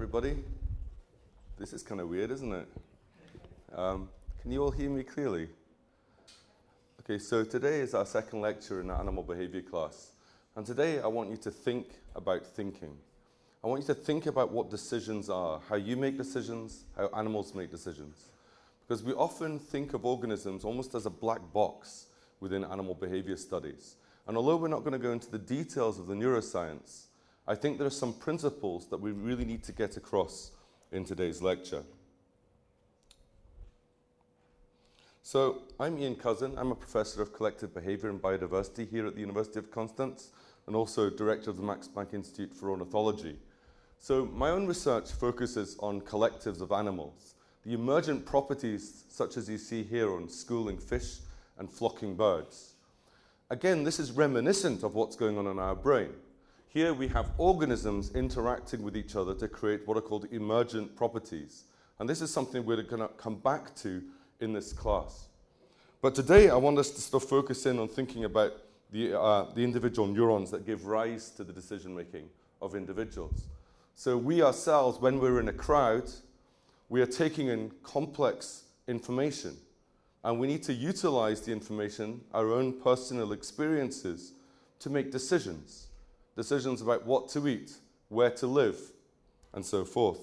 everybody. This is kind of weird, isn't it? Can you all hear me clearly? Okay, so today is our second lecture in our animal behavior class. And today I want you to think about thinking. I want you to think about what decisions are, how you make decisions, how animals make decisions. Because we often think of organisms almost as a black box within animal behavior studies. And although we're not going to go into the details of the neuroscience, I think there are some principles that we really need to get across in today's lecture. So I'm Ian Cousin. I'm a professor of collective behavior and biodiversity here at the University of Constance and also director of the Max Planck Institute for Ornithology. So my own research focuses on collectives of animals, the emergent properties such as you see here on schooling fish and flocking birds. Again, this is reminiscent of what's going on in our brain. Here we have organisms interacting with each other to create what are called emergent properties. And this is something we're going to come back to in this class. But today I want us to sort of focus in on thinking about the individual neurons that give rise to the decision-making of individuals. So we ourselves, when we're in a crowd, we are taking in complex information. And we need to utilize the information, our own personal experiences, to make decisions. Decisions about what to eat, where to live, and so forth.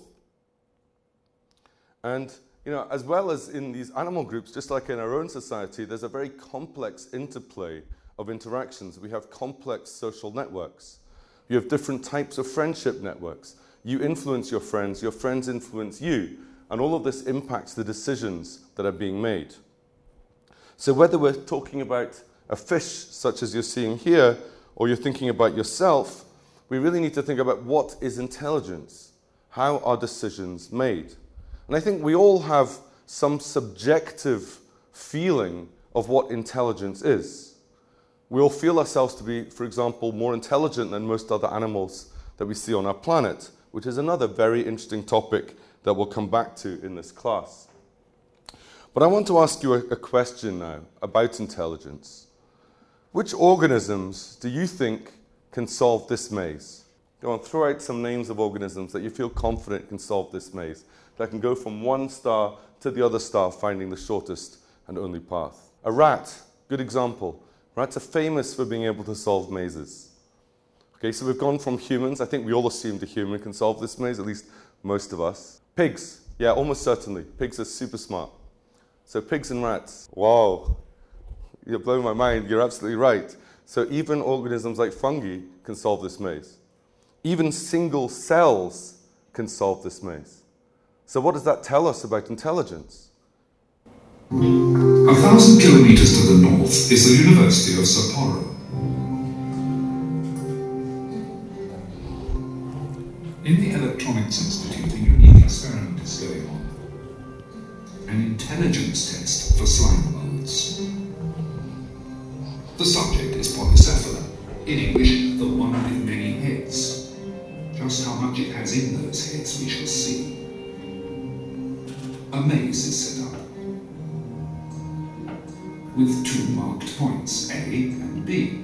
And, as well as in these animal groups, just like in our own society, there's a very complex interplay of interactions. We have complex social networks. You have different types of friendship networks. You influence your friends influence you, and all of this impacts the decisions that are being made. So whether we're talking about a fish, such as you're seeing here, or you're thinking about yourself, we really need to think about what is intelligence? How are decisions made? And I think we all have some subjective feeling of what intelligence is. We all feel ourselves to be, for example, more intelligent than most other animals that we see on our planet, which is another very interesting topic that we'll come back to in this class. But I want to ask you a question now about intelligence. Which organisms do you think can solve this maze? Go on, throw out some names of organisms that you feel confident can solve this maze, that can go from one star to the other star, finding the shortest and only path. A rat, good example. Rats are famous for being able to solve mazes. Okay, so we've gone from humans. I think we all assumed a human can solve this maze, at least most of us. Pigs, yeah, almost certainly. Pigs are super smart. So pigs and rats, wow. You're blowing my mind. You're absolutely right. So even organisms like fungi can solve this maze. Even single cells can solve this maze. So what does that tell us about intelligence? 1,000 kilometers to the north is the University of Sapporo. In the Electronics Institute, a unique experiment is going on. An intelligence test for slime modes. The subject is Polycephala, in English, the one with many heads. Just how much it has in those heads we shall see. A maze is set up, with two marked points, A and B.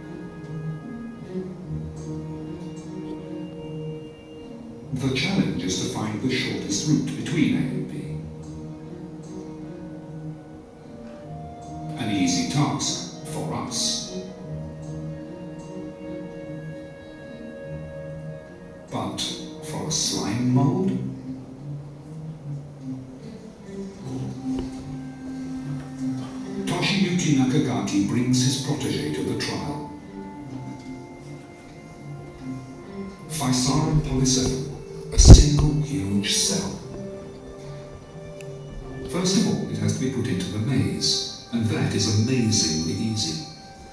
The challenge is to find the shortest route between A and B. An easy task. For us. But for a slime mold? Toshiyuki Nakagaki brings his protege to the trial. Physarum polycephalum, a single huge cell. First of all, it has to be put into the maze. And that is amazingly easy.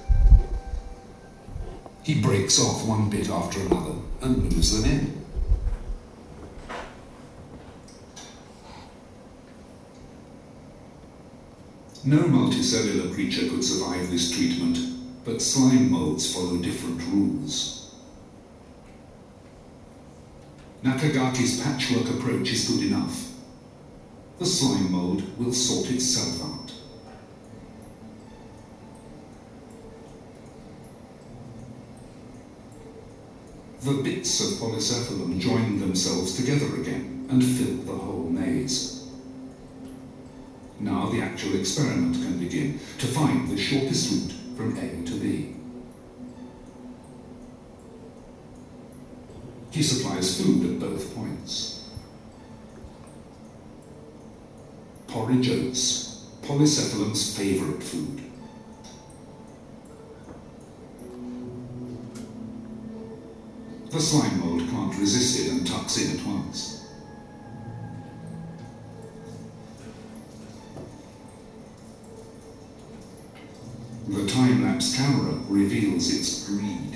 He breaks off one bit after another and moves them in. No multicellular creature could survive this treatment, but slime molds follow different rules. Nakagaki's patchwork approach is good enough. The slime mold will sort itself out. The bits of polycephalum join themselves together again and fill the whole maze. Now the actual experiment can begin to find the shortest route from A to B. He supplies food at both points. Porridge oats, polycephalum's favourite food. The slime mould can't resist it and tucks in at once. The time-lapse camera reveals its greed.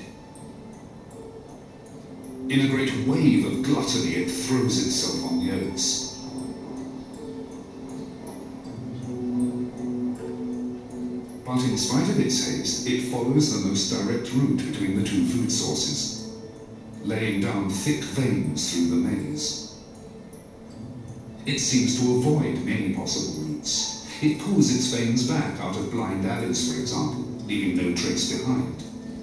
In a great wave of gluttony, it throws itself on the oats. But in spite of its haste, it follows the most direct route between the two food sources, laying down thick veins through the maze. It seems to avoid many possible routes. It pulls its veins back out of blind alleys, for example, leaving no trace behind.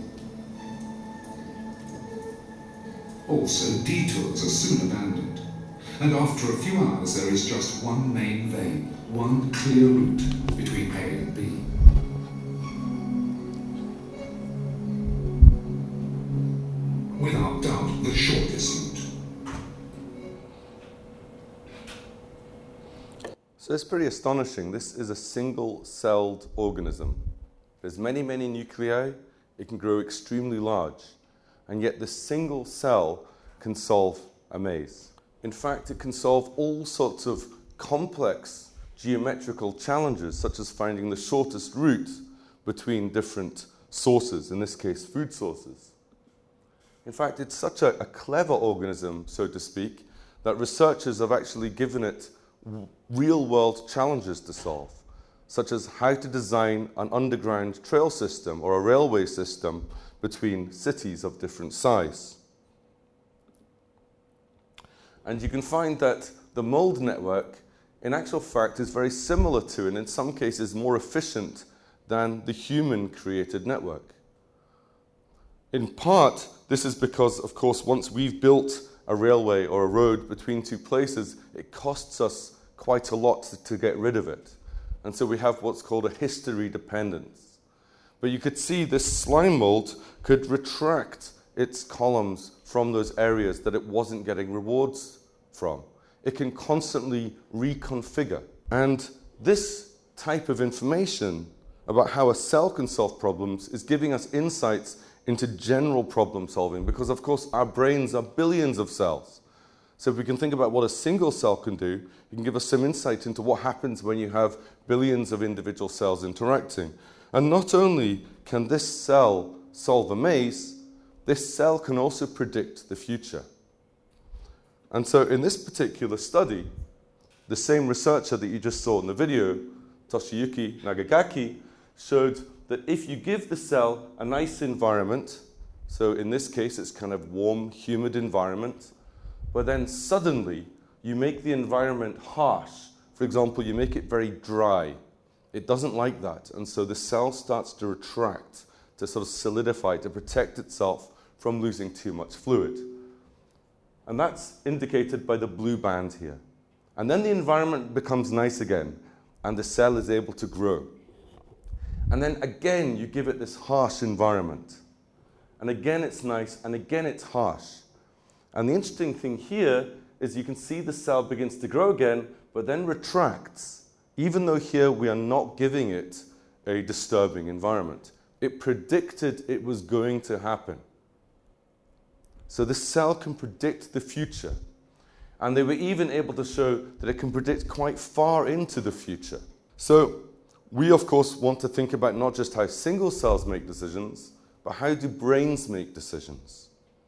Also, detours are soon abandoned, and after a few hours there is just one main vein, one clear route between A and B. Without doubt, the shortest route. So it's pretty astonishing. This is a single-celled organism. There's many, many nuclei. It can grow extremely large. And yet this single cell can solve a maze. In fact, it can solve all sorts of complex geometrical challenges, such as finding the shortest route between different sources, in this case, food sources. In fact, it's such a clever organism, so to speak, that researchers have actually given it real-world challenges to solve, such as how to design an underground trail system or a railway system between cities of different size. And you can find that the mold network, in actual fact, is very similar to, and in some cases more efficient than, the human-created network. In part, this is because, of course, once we've built a railway or a road between two places, it costs us quite a lot to get rid of it. And so we have what's called a history dependence. But you could see this slime mold could retract its columns from those areas that it wasn't getting rewards from. It can constantly reconfigure. And this type of information about how a cell can solve problems is giving us insights into general problem solving, because of course our brains are billions of cells. So if we can think about what a single cell can do, it can give us some insight into what happens when you have billions of individual cells interacting. And not only can this cell solve a maze, this cell can also predict the future. And so in this particular study, the same researcher that you just saw in the video, Toshiyuki Nagagaki, showed that if you give the cell a nice environment, so in this case it's kind of warm, humid environment, but then suddenly you make the environment harsh. For example, you make it very dry. It doesn't like that, and so the cell starts to retract, to sort of solidify, to protect itself from losing too much fluid. And that's indicated by the blue band here. And then the environment becomes nice again, and the cell is able to grow. And then again, you give it this harsh environment. And again, it's nice, and again, it's harsh. And the interesting thing here is you can see the cell begins to grow again, but then retracts, even though here we are not giving it a disturbing environment. It predicted it was going to happen. So the cell can predict the future. And they were even able to show that it can predict quite far into the future. So we, of course, want to think about not just how single cells make decisions, but how do brains make decisions?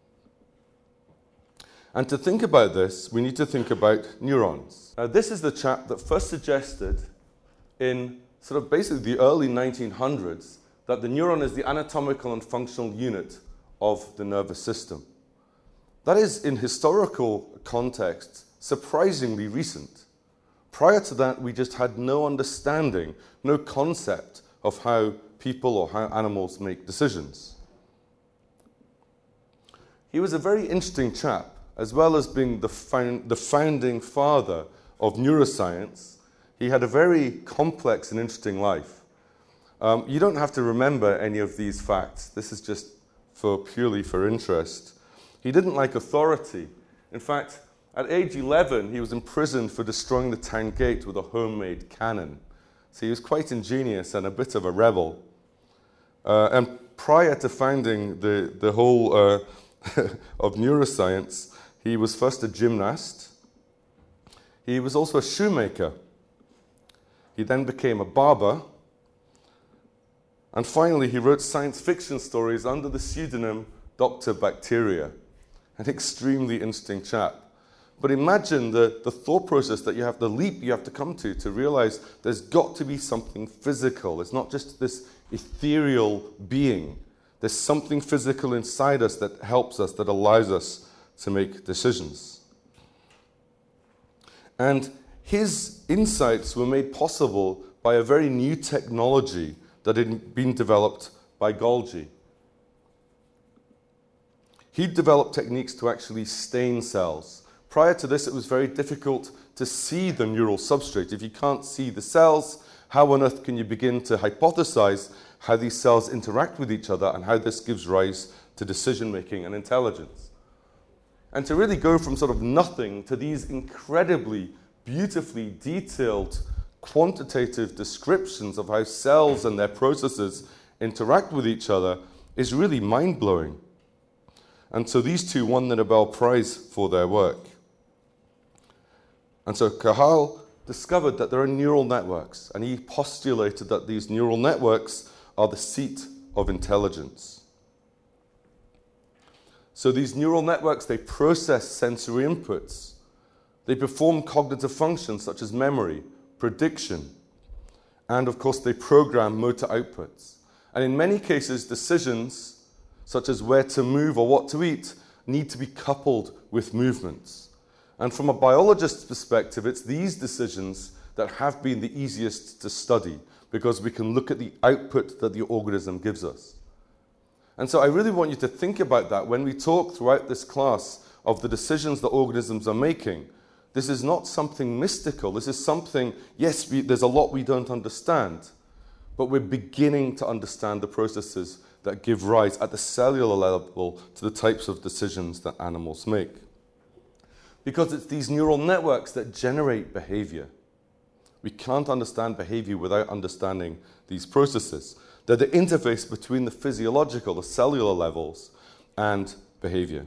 And to think about this, we need to think about neurons. Now, this is the chap that first suggested in sort of basically the early 1900s that the neuron is the anatomical and functional unit of the nervous system. That is, in historical context, surprisingly recent. Prior to that, we just had no understanding, no concept of how people or how animals make decisions. he was a very interesting chap. As well as being the founding father of neuroscience, he had a very complex and interesting life. You don't have to remember any of these facts. This is just purely for interest. He didn't like authority. In fact, at age 11, he was imprisoned for destroying the town gate with a homemade cannon. So he was quite ingenious and a bit of a rebel. And prior to founding the whole of neuroscience, he was first a gymnast. He was also a shoemaker. He then became a barber. And finally, he wrote science fiction stories under the pseudonym Dr. Bacteria. An extremely interesting chap. But imagine the thought process that you have, the leap you have to come to realize there's got to be something physical. It's not just this ethereal being. There's something physical inside us that helps us, that allows us to make decisions. And his insights were made possible by a very new technology that had been developed by Golgi. He developed techniques to actually stain cells. Prior to this, it was very difficult to see the neural substrate. If you can't see the cells, how on earth can you begin to hypothesize how these cells interact with each other and how this gives rise to decision-making and intelligence? And to really go from sort of nothing to these incredibly, beautifully detailed quantitative descriptions of how cells and their processes interact with each other is really mind-blowing. And so these two won the Nobel Prize for their work. And so Cajal discovered that there are neural networks, and he postulated that these neural networks are the seat of intelligence. So these neural networks, they process sensory inputs. They perform cognitive functions such as memory, prediction, and of course they program motor outputs. And in many cases, decisions such as where to move or what to eat need to be coupled with movements. And from a biologist's perspective, it's these decisions that have been the easiest to study because we can look at the output that the organism gives us. And so I really want you to think about that when we talk throughout this class of the decisions that organisms are making. This is not something mystical. This is something, yes, there's a lot we don't understand, but we're beginning to understand the processes that give rise at the cellular level to the types of decisions that animals make. Because it's these neural networks that generate behavior. We can't understand behavior without understanding these processes. They're the interface between the physiological, the cellular levels, and behavior.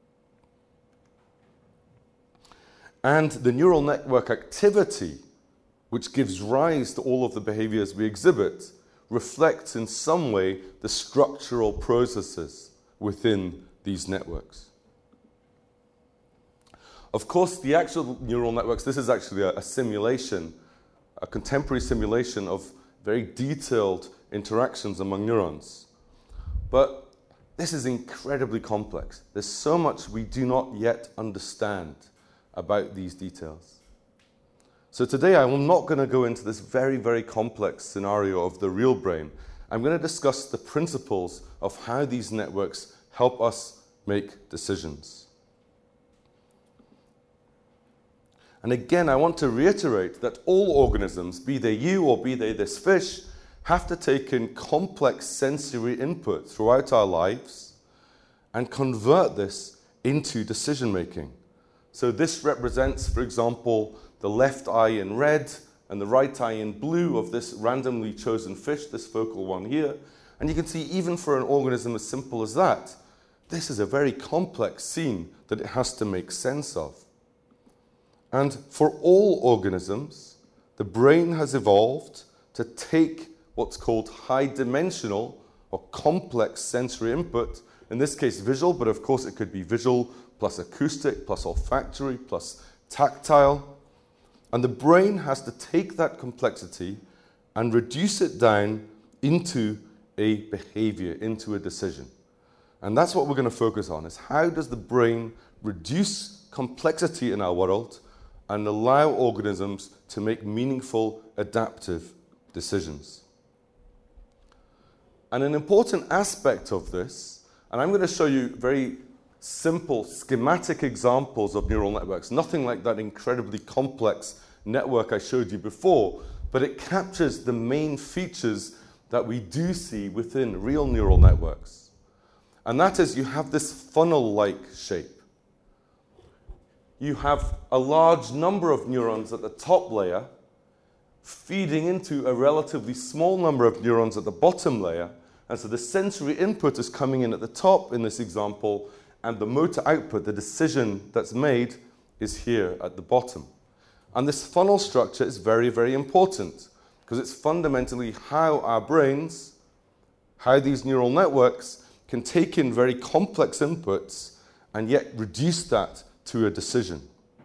And the neural network activity, which gives rise to all of the behaviors we exhibit, reflects in some way the structural processes within these networks. Of course, the actual neural networks, this is actually a simulation, a contemporary simulation of very detailed interactions among neurons. But this is incredibly complex. There's so much we do not yet understand about these details. So today I'm not going to go into this very, very complex scenario of the real brain. I'm going to discuss the principles of how these networks help us make decisions. And again, I want to reiterate that all organisms, be they you or be they this fish, have to take in complex sensory input throughout our lives and convert this into decision-making. So this represents, for example, the left eye in red and the right eye in blue of this randomly chosen fish, this focal one here. And you can see even for an organism as simple as that, this is a very complex scene that it has to make sense of. And for all organisms, the brain has evolved to take what's called high-dimensional or complex sensory input, in this case visual, but of course it could be visual plus acoustic, plus olfactory, plus tactile. And the brain has to take that complexity and reduce it down into a behavior, into a decision. And that's what we're going to focus on, is how does the brain reduce complexity in our world and allow organisms to make meaningful, adaptive decisions. And an important aspect of this, and I'm going to show you very simple schematic examples of neural networks, nothing like that incredibly complex network I showed you before, but it captures the main features that we do see within real neural networks. And that is, you have this funnel-like shape. You have a large number of neurons at the top layer feeding into a relatively small number of neurons at the bottom layer. And so the sensory input is coming in at the top in this example, and the motor output, the decision that's made, is here at the bottom. And this funnel structure is very, very important because it's fundamentally how our brains, how these neural networks can take in very complex inputs and yet reduce that to a decision.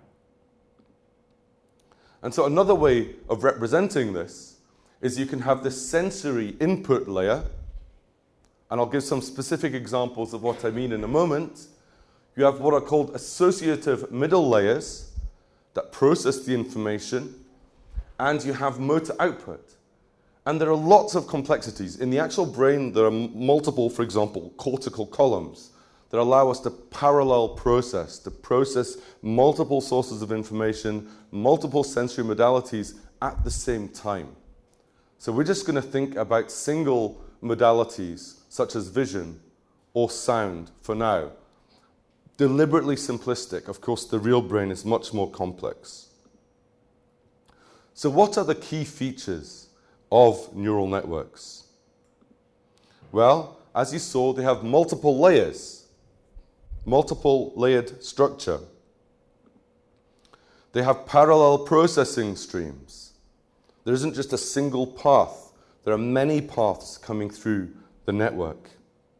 And so another way of representing this is you can have this sensory input layer, and I'll give some specific examples of what I mean in a moment. You have what are called associative middle layers that process the information, and you have motor output. And there are lots of complexities. In the actual brain, there are multiple, for example, cortical columns that allow us to parallel process, to process multiple sources of information, multiple sensory modalities at the same time. So we're just going to think about single modalities, such as vision or sound for now. Deliberately simplistic. Of course, the real brain is much more complex. So what are the key features of neural networks? Well, as you saw, they have multiple layers, multiple layered structure. They have parallel processing streams. There isn't just a single path. There are many paths coming through the network.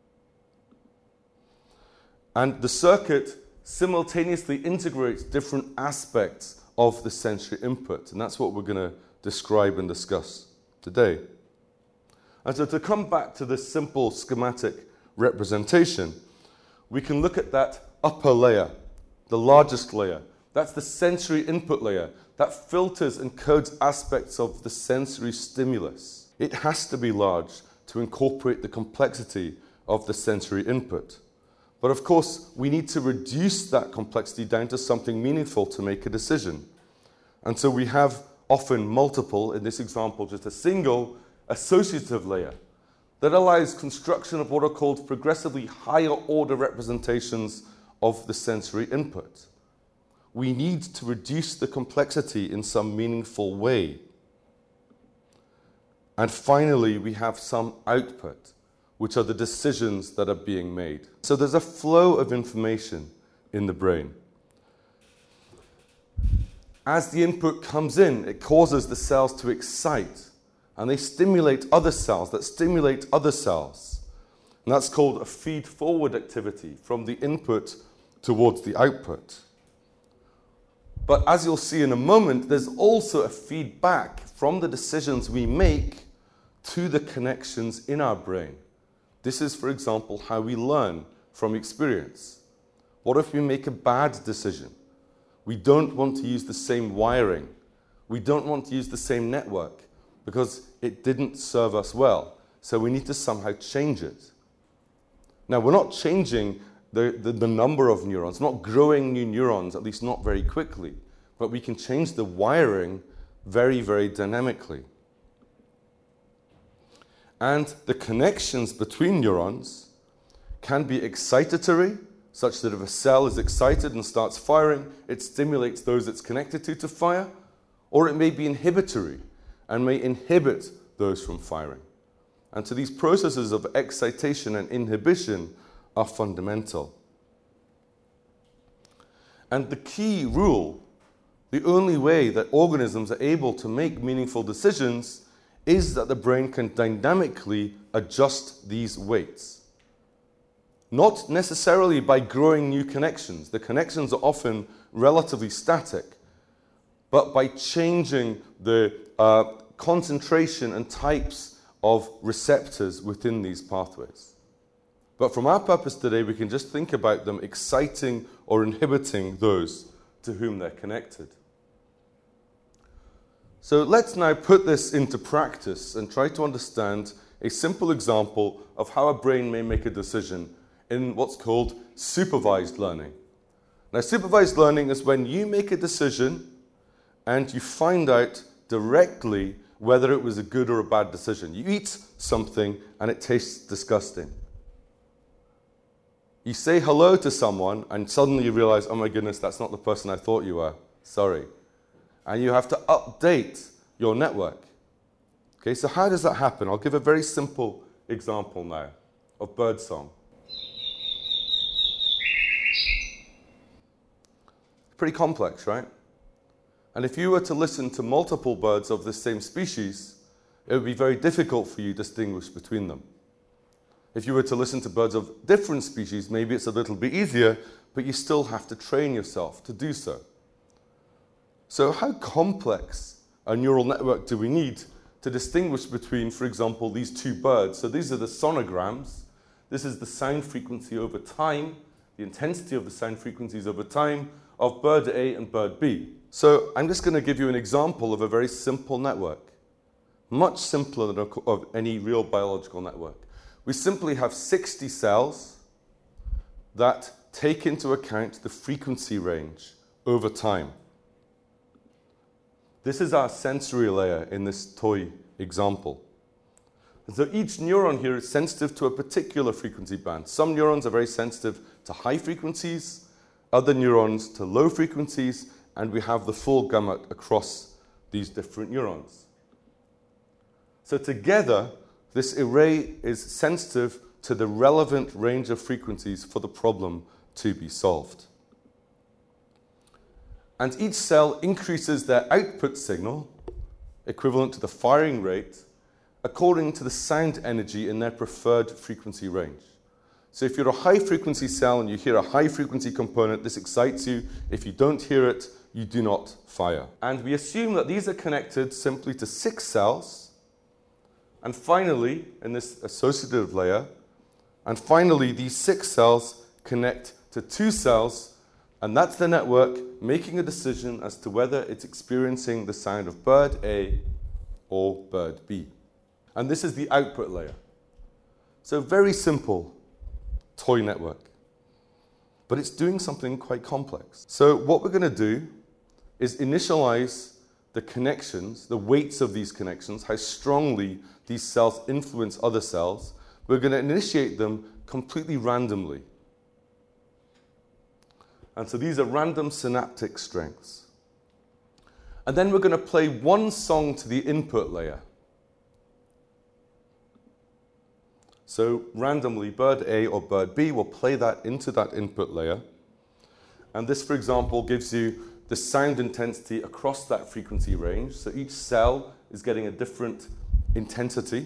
And the circuit simultaneously integrates different aspects of the sensory input. And that's what we're going to describe and discuss today. And so to come back to this simple schematic representation, we can look at that upper layer, the largest layer. That's the sensory input layer. That filters and codes aspects of the sensory stimulus. It has to be large to incorporate the complexity of the sensory input. But of course, we need to reduce that complexity down to something meaningful to make a decision. And so we have often multiple, in this example, just a single associative layer that allows construction of what are called progressively higher order representations of the sensory input. We need to reduce the complexity in some meaningful way. And finally, we have some output, which are the decisions that are being made. So there's a flow of information in the brain. As the input comes in, it causes the cells to excite, and they stimulate other cells that stimulate other cells. And that's called a feed-forward activity from the input towards the output. But as you'll see in a moment, there's also a feedback from the decisions we make to the connections in our brain. This is, for example, how we learn from experience. What if we make a bad decision? We don't want to use the same wiring. We don't want to use the same network because it didn't serve us well. So we need to somehow change it. Now, we're not changing the number of neurons, not growing new neurons, at least not very quickly, but we can change the wiring very, very dynamically. And the connections between neurons can be excitatory, such that if a cell is excited and starts firing, it stimulates those it's connected to fire, or it may be inhibitory and may inhibit those from firing. And so these processes of excitation and inhibition are fundamental. And the key rule, the only way that organisms are able to make meaningful decisions, is that the brain can dynamically adjust these weights. Not necessarily by growing new connections. The connections are often relatively static, but by changing the concentration and types of receptors within these pathways. But from our purpose today, we can just think about them exciting or inhibiting those to whom they're connected. So let's now put this into practice and try to understand a simple example of how a brain may make a decision in what's called supervised learning. Now, supervised learning is when you make a decision and you find out directly whether it was a good or a bad decision. You eat something and it tastes disgusting. You say hello to someone and suddenly you realize, oh my goodness, that's not the person I thought you were. Sorry. And you have to update your network. Okay, so how does that happen? I'll give a very simple example now of birdsong. Pretty complex, right? And if you were to listen to multiple birds of the same species, it would be very difficult for you to distinguish between them. If you were to listen to birds of different species, maybe it's a little bit easier, but you still have to train yourself to do so. So how complex a neural network do we need to distinguish between, for example, these two birds? So these are the sonograms. This is the sound frequency over time, the intensity of the sound frequencies over time of bird A and bird B. So I'm just going to give you an example of a very simple network, much simpler than of any real biological network. We simply have 60 cells that take into account the frequency range over time. This is our sensory layer in this toy example. And so each neuron here is sensitive to a particular frequency band. Some neurons are very sensitive to high frequencies, other neurons to low frequencies, and we have the full gamut across these different neurons. So together, this array is sensitive to the relevant range of frequencies for the problem to be solved. And each cell increases their output signal, equivalent to the firing rate, according to the sound energy in their preferred frequency range. So if you're a high-frequency cell and you hear a high-frequency component, this excites you. If you don't hear it, you do not fire. And we assume that these are connected simply to 6 cells. And finally, in this associative layer, and finally, these 6 cells connect to 2 cells, and that's the network making a decision as to whether it's experiencing the sound of bird A or bird B. And this is the output layer. So very simple toy network. But it's doing something quite complex. So what we're going to do is initialize the connections, the weights of these connections, how strongly these cells influence other cells. We're going to initiate them completely randomly. And so these are random synaptic strengths. And then we're going to play one song to the input layer. So randomly, bird A or bird B will play that into that input layer. And this, for example, gives you the sound intensity across that frequency range. So each cell is getting a different intensity.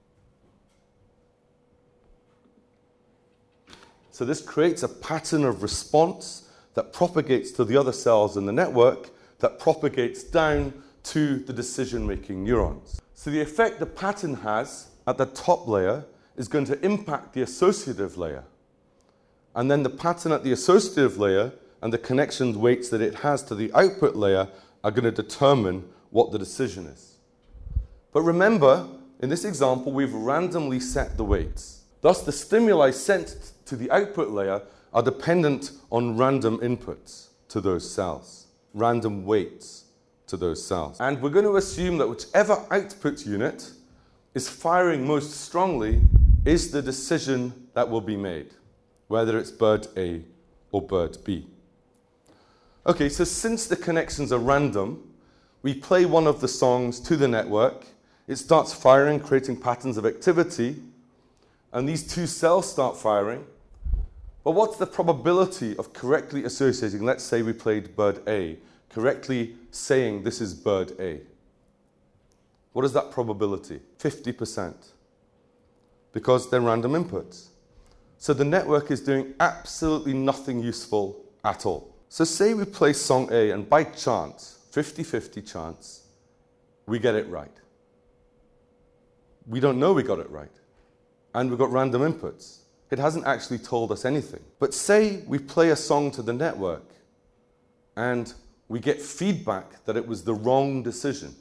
So this creates a pattern of response that propagates to the other cells in the network, that propagates down to the decision-making neurons. So the effect the pattern has at the top layer is going to impact the associative layer. And then the pattern at the associative layer and the connection weights that it has to the output layer are going to determine what the decision is. But remember, in this example, we've randomly set the weights. Thus, the stimuli sent to the output layer are dependent on random inputs to those cells, random weights to those cells. And we're going to assume that whichever output unit is firing most strongly is the decision that will be made, whether it's bird A or bird B. Okay, so since the connections are random, we play one of the songs to the network. It starts firing, creating patterns of activity, and these 2 cells start firing. But what's the probability of correctly associating, let's say we played bird A, correctly saying this is bird A? What is that probability? 50%. Because they're random inputs. So the network is doing absolutely nothing useful at all. So say we play song A, and by chance, 50-50 chance, we get it right. We don't know we got it right. And we've got random inputs. It hasn't actually told us anything. But say we play a song to the network, and we get feedback that it was the wrong decision.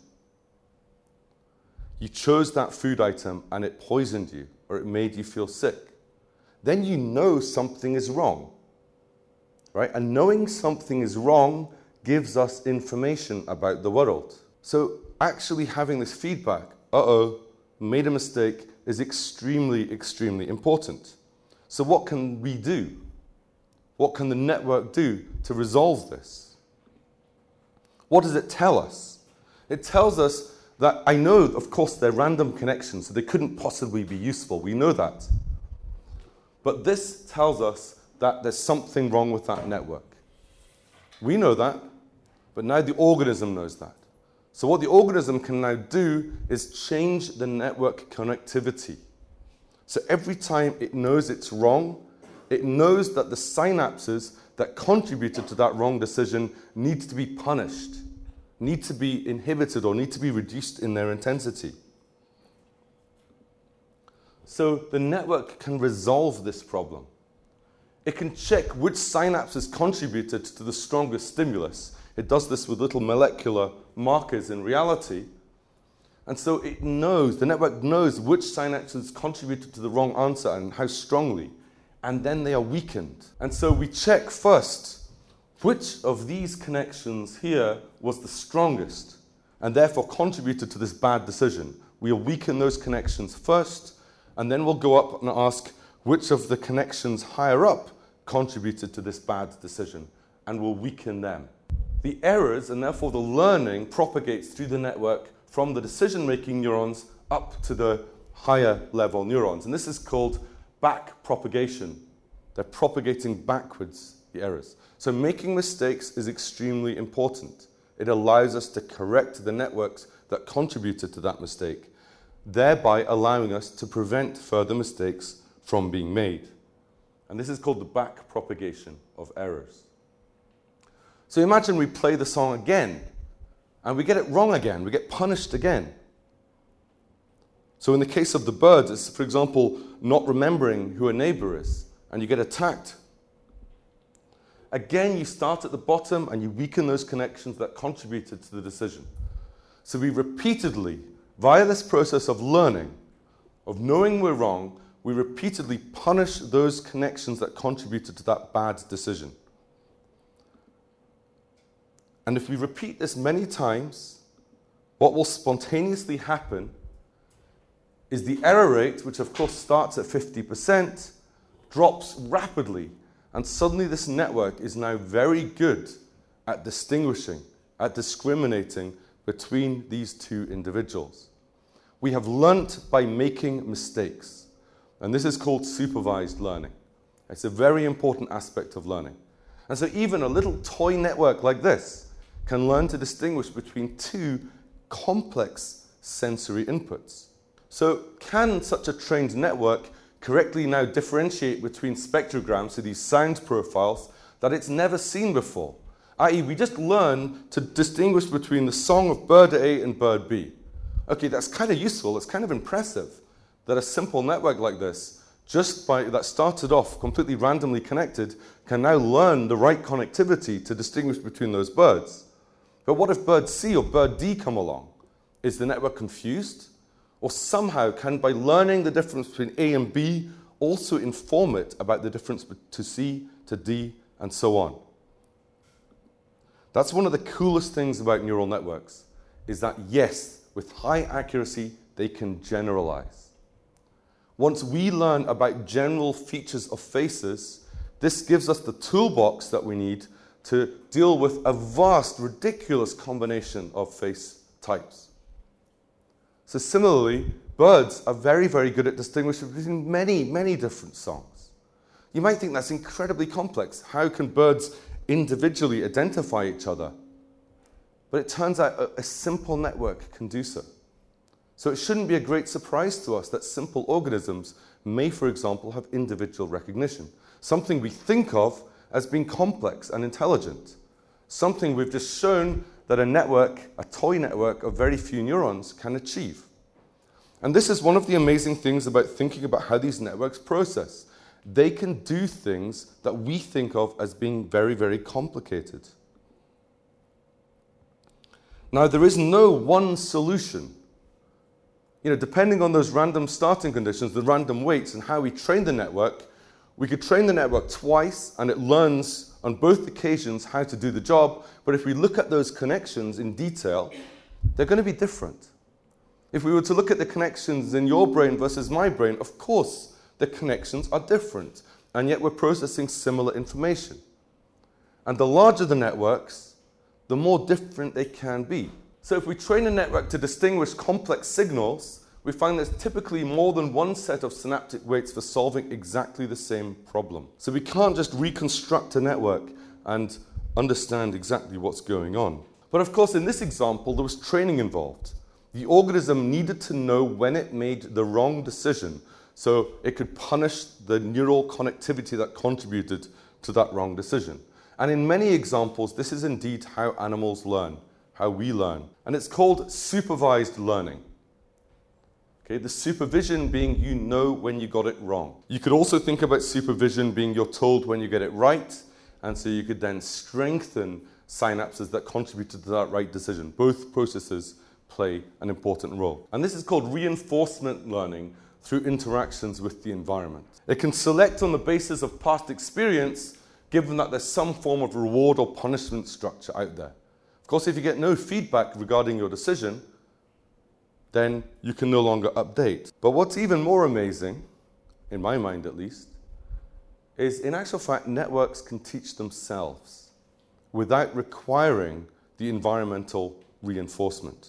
You chose that food item and it poisoned you, or it made you feel sick. then you know something is wrong, right? And knowing something is wrong gives us information about the world. So actually having this feedback, made a mistake, is extremely, extremely important. So what can we do? What can the network do to resolve this? What does it tell us? It tells us that, I know, of course, they're random connections, so they couldn't possibly be useful. We know that. But this tells us that there's something wrong with that network. We know that, but now the organism knows that. So what the organism can now do is change the network connectivity. So every time it knows it's wrong, it knows that the synapses that contributed to that wrong decision need to be punished, need to be inhibited, or need to be reduced in their intensity. So the network can resolve this problem. It can check which synapses contributed to the strongest stimulus. It does this with little molecular markers in reality. And so it knows, the network knows which synapses contributed to the wrong answer and how strongly. And then they are weakened. And so we check first which of these connections here was the strongest and therefore contributed to this bad decision. We'll weaken those connections first, and then we'll go up and ask which of the connections higher up contributed to this bad decision, and we'll weaken them. The errors, and therefore the learning, propagates through the network from the decision-making neurons up to the higher level neurons. And this is called back propagation. They're propagating backwards the errors. So making mistakes is extremely important. It allows us to correct the networks that contributed to that mistake, thereby allowing us to prevent further mistakes from being made. And this is called the back propagation of errors. So imagine we play the song again, and we get it wrong again, we get punished again. So in the case of the birds, it's, for example, not remembering who a neighbor is, and you get attacked. Again, you start at the bottom, and you weaken those connections that contributed to the decision. So we repeatedly, via this process of learning, of knowing we're wrong, we repeatedly punish those connections that contributed to that bad decision. And if we repeat this many times, what will spontaneously happen is the error rate, which of course starts at 50%, drops rapidly, and suddenly this network is now very good at distinguishing, at discriminating between these two individuals. We have learnt by making mistakes, and this is called supervised learning. It's a very important aspect of learning. And so even a little toy network like this can learn to distinguish between two complex sensory inputs. So can such a trained network correctly now differentiate between spectrograms, so these sound profiles, that it's never seen before? I.e., we just learn to distinguish between the song of bird A and bird B. Okay, that's kind of useful, it's kind of impressive that a simple network like this, that started off completely randomly connected, can now learn the right connectivity to distinguish between those birds. But what if bird C or bird D come along? Is the network confused? Or somehow can, by learning the difference between A and B, also inform it about the difference to C, to D, and so on? That's one of the coolest things about neural networks, is that yes, with high accuracy, they can generalize. Once we learn about general features of faces, this gives us the toolbox that we need to deal with a vast, ridiculous combination of face types. So similarly, birds are very, very good at distinguishing between many, many different songs. You might think that's incredibly complex. How can birds individually identify each other? But it turns out a simple network can do so. So it shouldn't be a great surprise to us that simple organisms may, for example, have individual recognition, something we think of as being complex and intelligent, something we've just shown that a network, a toy network of very few neurons can achieve. And this is one of the amazing things about thinking about how these networks process. They can do things that we think of as being very, very complicated. Now, there is no one solution. Depending on those random starting conditions, the random weights, and how we train the network, We could train the network twice, and it learns on both occasions how to do the job, but if we look at those connections in detail, they're going to be different. If we were to look at the connections in your brain versus my brain, of course, the connections are different, and yet we're processing similar information. And the larger the networks, the more different they can be. So if we train a network to distinguish complex signals, we find there's typically more than one set of synaptic weights for solving exactly the same problem. So we can't just reconstruct a network and understand exactly what's going on. But of course, in this example, there was training involved. The organism needed to know when it made the wrong decision, so it could punish the neural connectivity that contributed to that wrong decision. And in many examples, this is indeed how animals learn, how we learn. And it's called supervised learning. Okay, the supervision being you know when you got it wrong. You could also think about supervision being you're told when you get it right, and so you could then strengthen synapses that contributed to that right decision. Both processes play an important role. And this is called reinforcement learning through interactions with the environment. It can select on the basis of past experience, given that there's some form of reward or punishment structure out there. Of course, if you get no feedback regarding your decision, then you can no longer update. But what's even more amazing, in my mind at least, is in actual fact, networks can teach themselves without requiring the environmental reinforcement.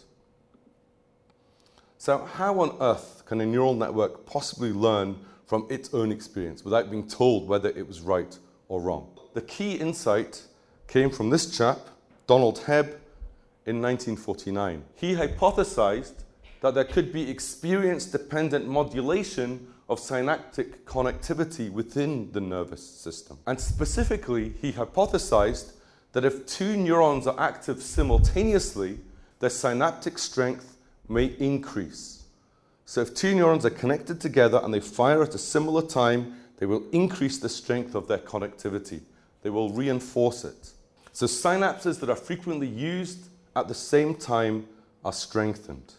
So how on earth can a neural network possibly learn from its own experience without being told whether it was right or wrong? The key insight came from this chap, Donald Hebb, in 1949. He hypothesized that there could be experience-dependent modulation of synaptic connectivity within the nervous system. And specifically, he hypothesized that if two neurons are active simultaneously, their synaptic strength may increase. So if two neurons are connected together and they fire at a similar time, they will increase the strength of their connectivity. They will reinforce it. So synapses that are frequently used at the same time are strengthened.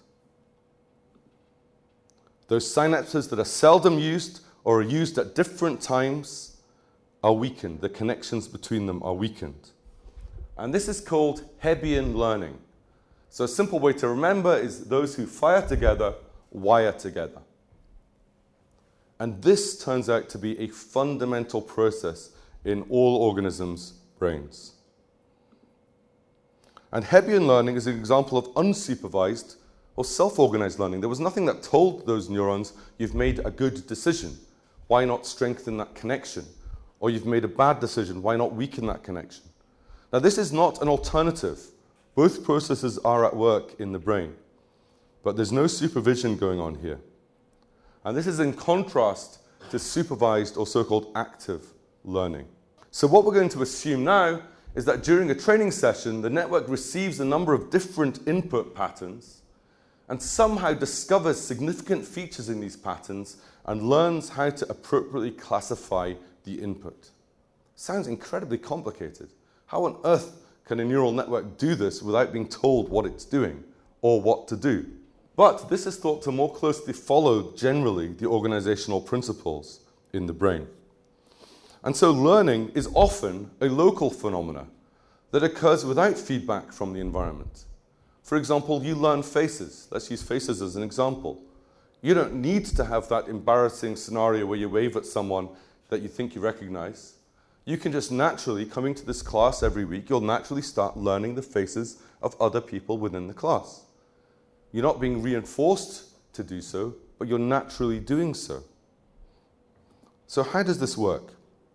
Those synapses that are seldom used or are used at different times are weakened. The connections between them are weakened. And this is called Hebbian learning. So a simple way to remember is those who fire together, wire together. And this turns out to be a fundamental process in all organisms' brains. And Hebbian learning is an example of unsupervised or self-organized learning. There was nothing that told those neurons, you've made a good decision, why not strengthen that connection? Or you've made a bad decision, why not weaken that connection? Now this is not an alternative. Both processes are at work in the brain, but there's no supervision going on here. And this is in contrast to supervised or so-called active learning. So what we're going to assume now is that during a training session, the network receives a number of different input patterns and somehow discovers significant features in these patterns and learns how to appropriately classify the input. Sounds incredibly complicated. How on earth can a neural network do this without being told what it's doing or what to do? But this is thought to more closely follow, generally, the organizational principles in the brain. And so learning is often a local phenomena that occurs without feedback from the environment. For example, you learn faces. Let's use faces as an example. You don't need to have that embarrassing scenario where you wave at someone that you think you recognize. You can just naturally, coming to this class every week, you'll naturally start learning the faces of other people within the class. You're not being reinforced to do so, but you're naturally doing so. So how does this work?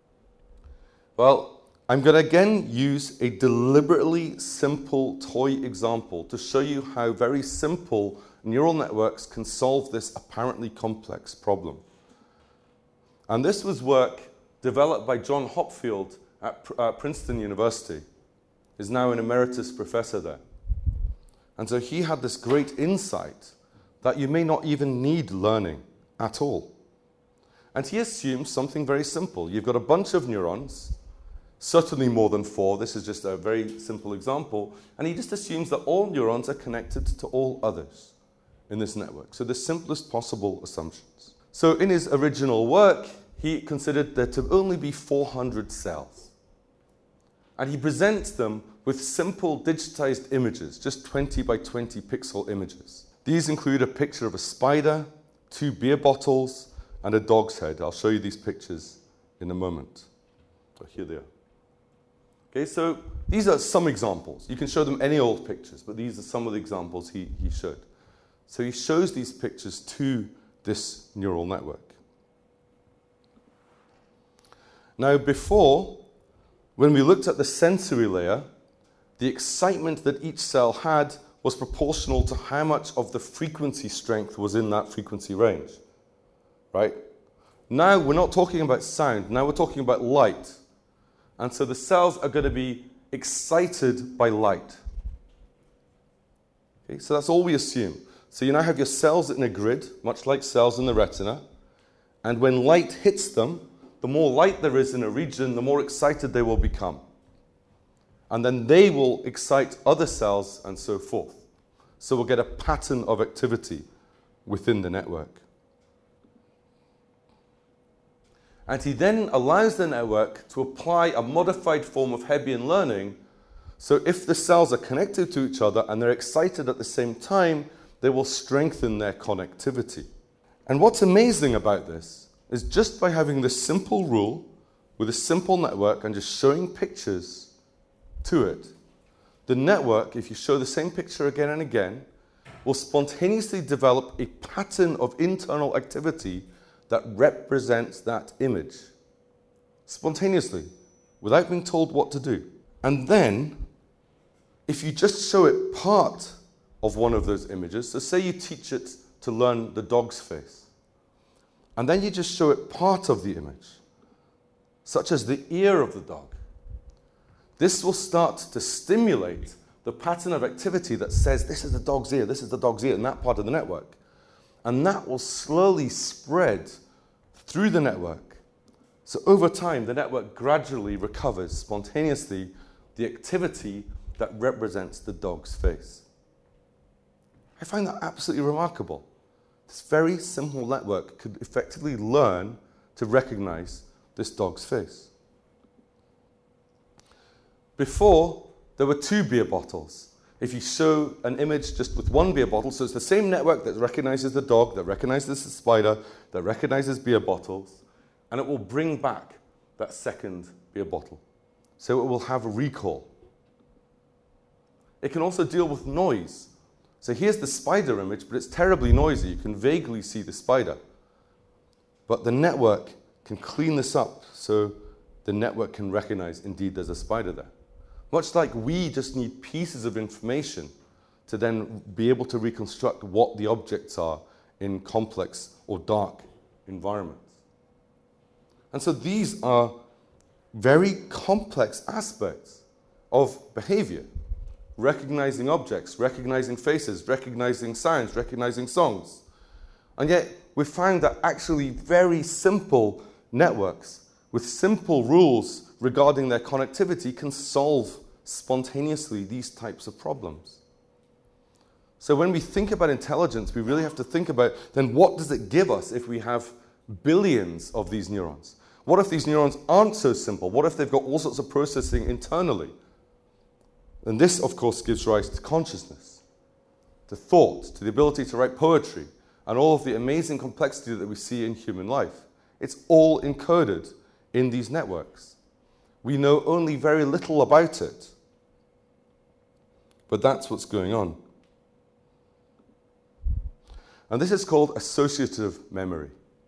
Well, I'm going to again use a deliberately simple toy example to show you how very simple neural networks can solve this apparently complex problem. And this was work developed by John Hopfield at Princeton University. He's now an emeritus professor there. And so he had this great insight that you may not even need learning at all. And he assumes something very simple. You've got a bunch of neurons, certainly more than 4. This is just a very simple example. And he just assumes that all neurons are connected to all others in this network. So the simplest possible assumptions. So in his original work, he considered there to only be 400 cells. And he presents them with simple digitized images, just 20 by 20 pixel images. These include a picture of a spider, 2 beer bottles, and a dog's head. I'll show you these pictures in a moment. Oh, here they are. Okay, so these are some examples. You can show them any old pictures, but these are some of the examples he showed. So he shows these pictures to this neural network. Now, before, when we looked at the sensory layer, the excitement that each cell had was proportional to how much of the frequency strength was in that frequency range, right? Now we're not talking about sound, now we're talking about light. And so the cells are going to be excited by light. Okay, so that's all we assume. So you now have your cells in a grid, much like cells in the retina, and when light hits them, the more light there is in a region, the more excited they will become. And then they will excite other cells and so forth. So we'll get a pattern of activity within the network. And he then allows the network to apply a modified form of Hebbian learning. So if the cells are connected to each other and they're excited at the same time, they will strengthen their connectivity. And what's amazing about this is just by having this simple rule with a simple network and just showing pictures to it, the network, if you show the same picture again and again, will spontaneously develop a pattern of internal activity that represents that image. Spontaneously, without being told what to do. And then, if you just show it part of one of those images, so say you teach it to learn the dog's face, and then you just show it part of the image, such as the ear of the dog, this will start to stimulate the pattern of activity that says, this is the dog's ear, this is the dog's ear, in that part of the network. And that will slowly spread through the network. So over time, the network gradually recovers spontaneously the activity that represents the dog's face. I find that absolutely remarkable. This very simple network could effectively learn to recognize this dog's face. Before, there were 2 beer bottles. If you show an image just with 1 beer bottle, so it's the same network that recognizes the dog, that recognizes the spider, that recognizes beer bottles, and it will bring back that second beer bottle. So it will have a recall. It can also deal with noise. So here's the spider image, but it's terribly noisy. You can vaguely see the spider. But the network can clean this up so the network can recognize, indeed, there's a spider there. Much like we just need pieces of information to then be able to reconstruct what the objects are in complex or dark environments. And so these are very complex aspects of behavior. Recognizing objects, recognizing faces, recognizing sounds, recognizing songs. And yet, we found that actually very simple networks with simple rules regarding their connectivity can solve spontaneously these types of problems. So when we think about intelligence, we really have to think about, then what does it give us if we have billions of these neurons? What if these neurons aren't so simple? What if they've got all sorts of processing internally? And this, of course, gives rise to consciousness, to thought, to the ability to write poetry, and all of the amazing complexity that we see in human life. It's all encoded in these networks. We know only very little about it, but that's what's going on. And this is called associative memory.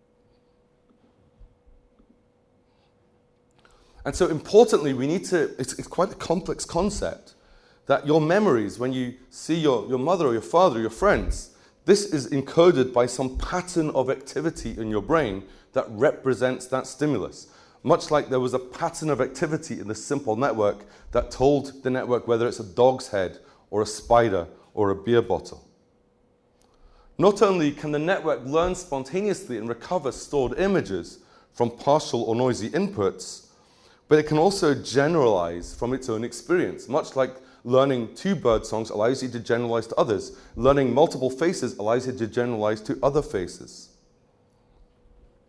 And so importantly, we need to, it's quite a complex concept, that your memories, when you see your mother or your father or your friends, this is encoded by some pattern of activity in your brain that represents that stimulus. Much like there was a pattern of activity in the simple network that told the network whether it's a dog's head or a spider or a beer bottle. Not only can the network learn spontaneously and recover stored images from partial or noisy inputs, but it can also generalize from its own experience, much like learning 2 bird songs allows you to generalize to others. Learning multiple faces allows you to generalize to other faces.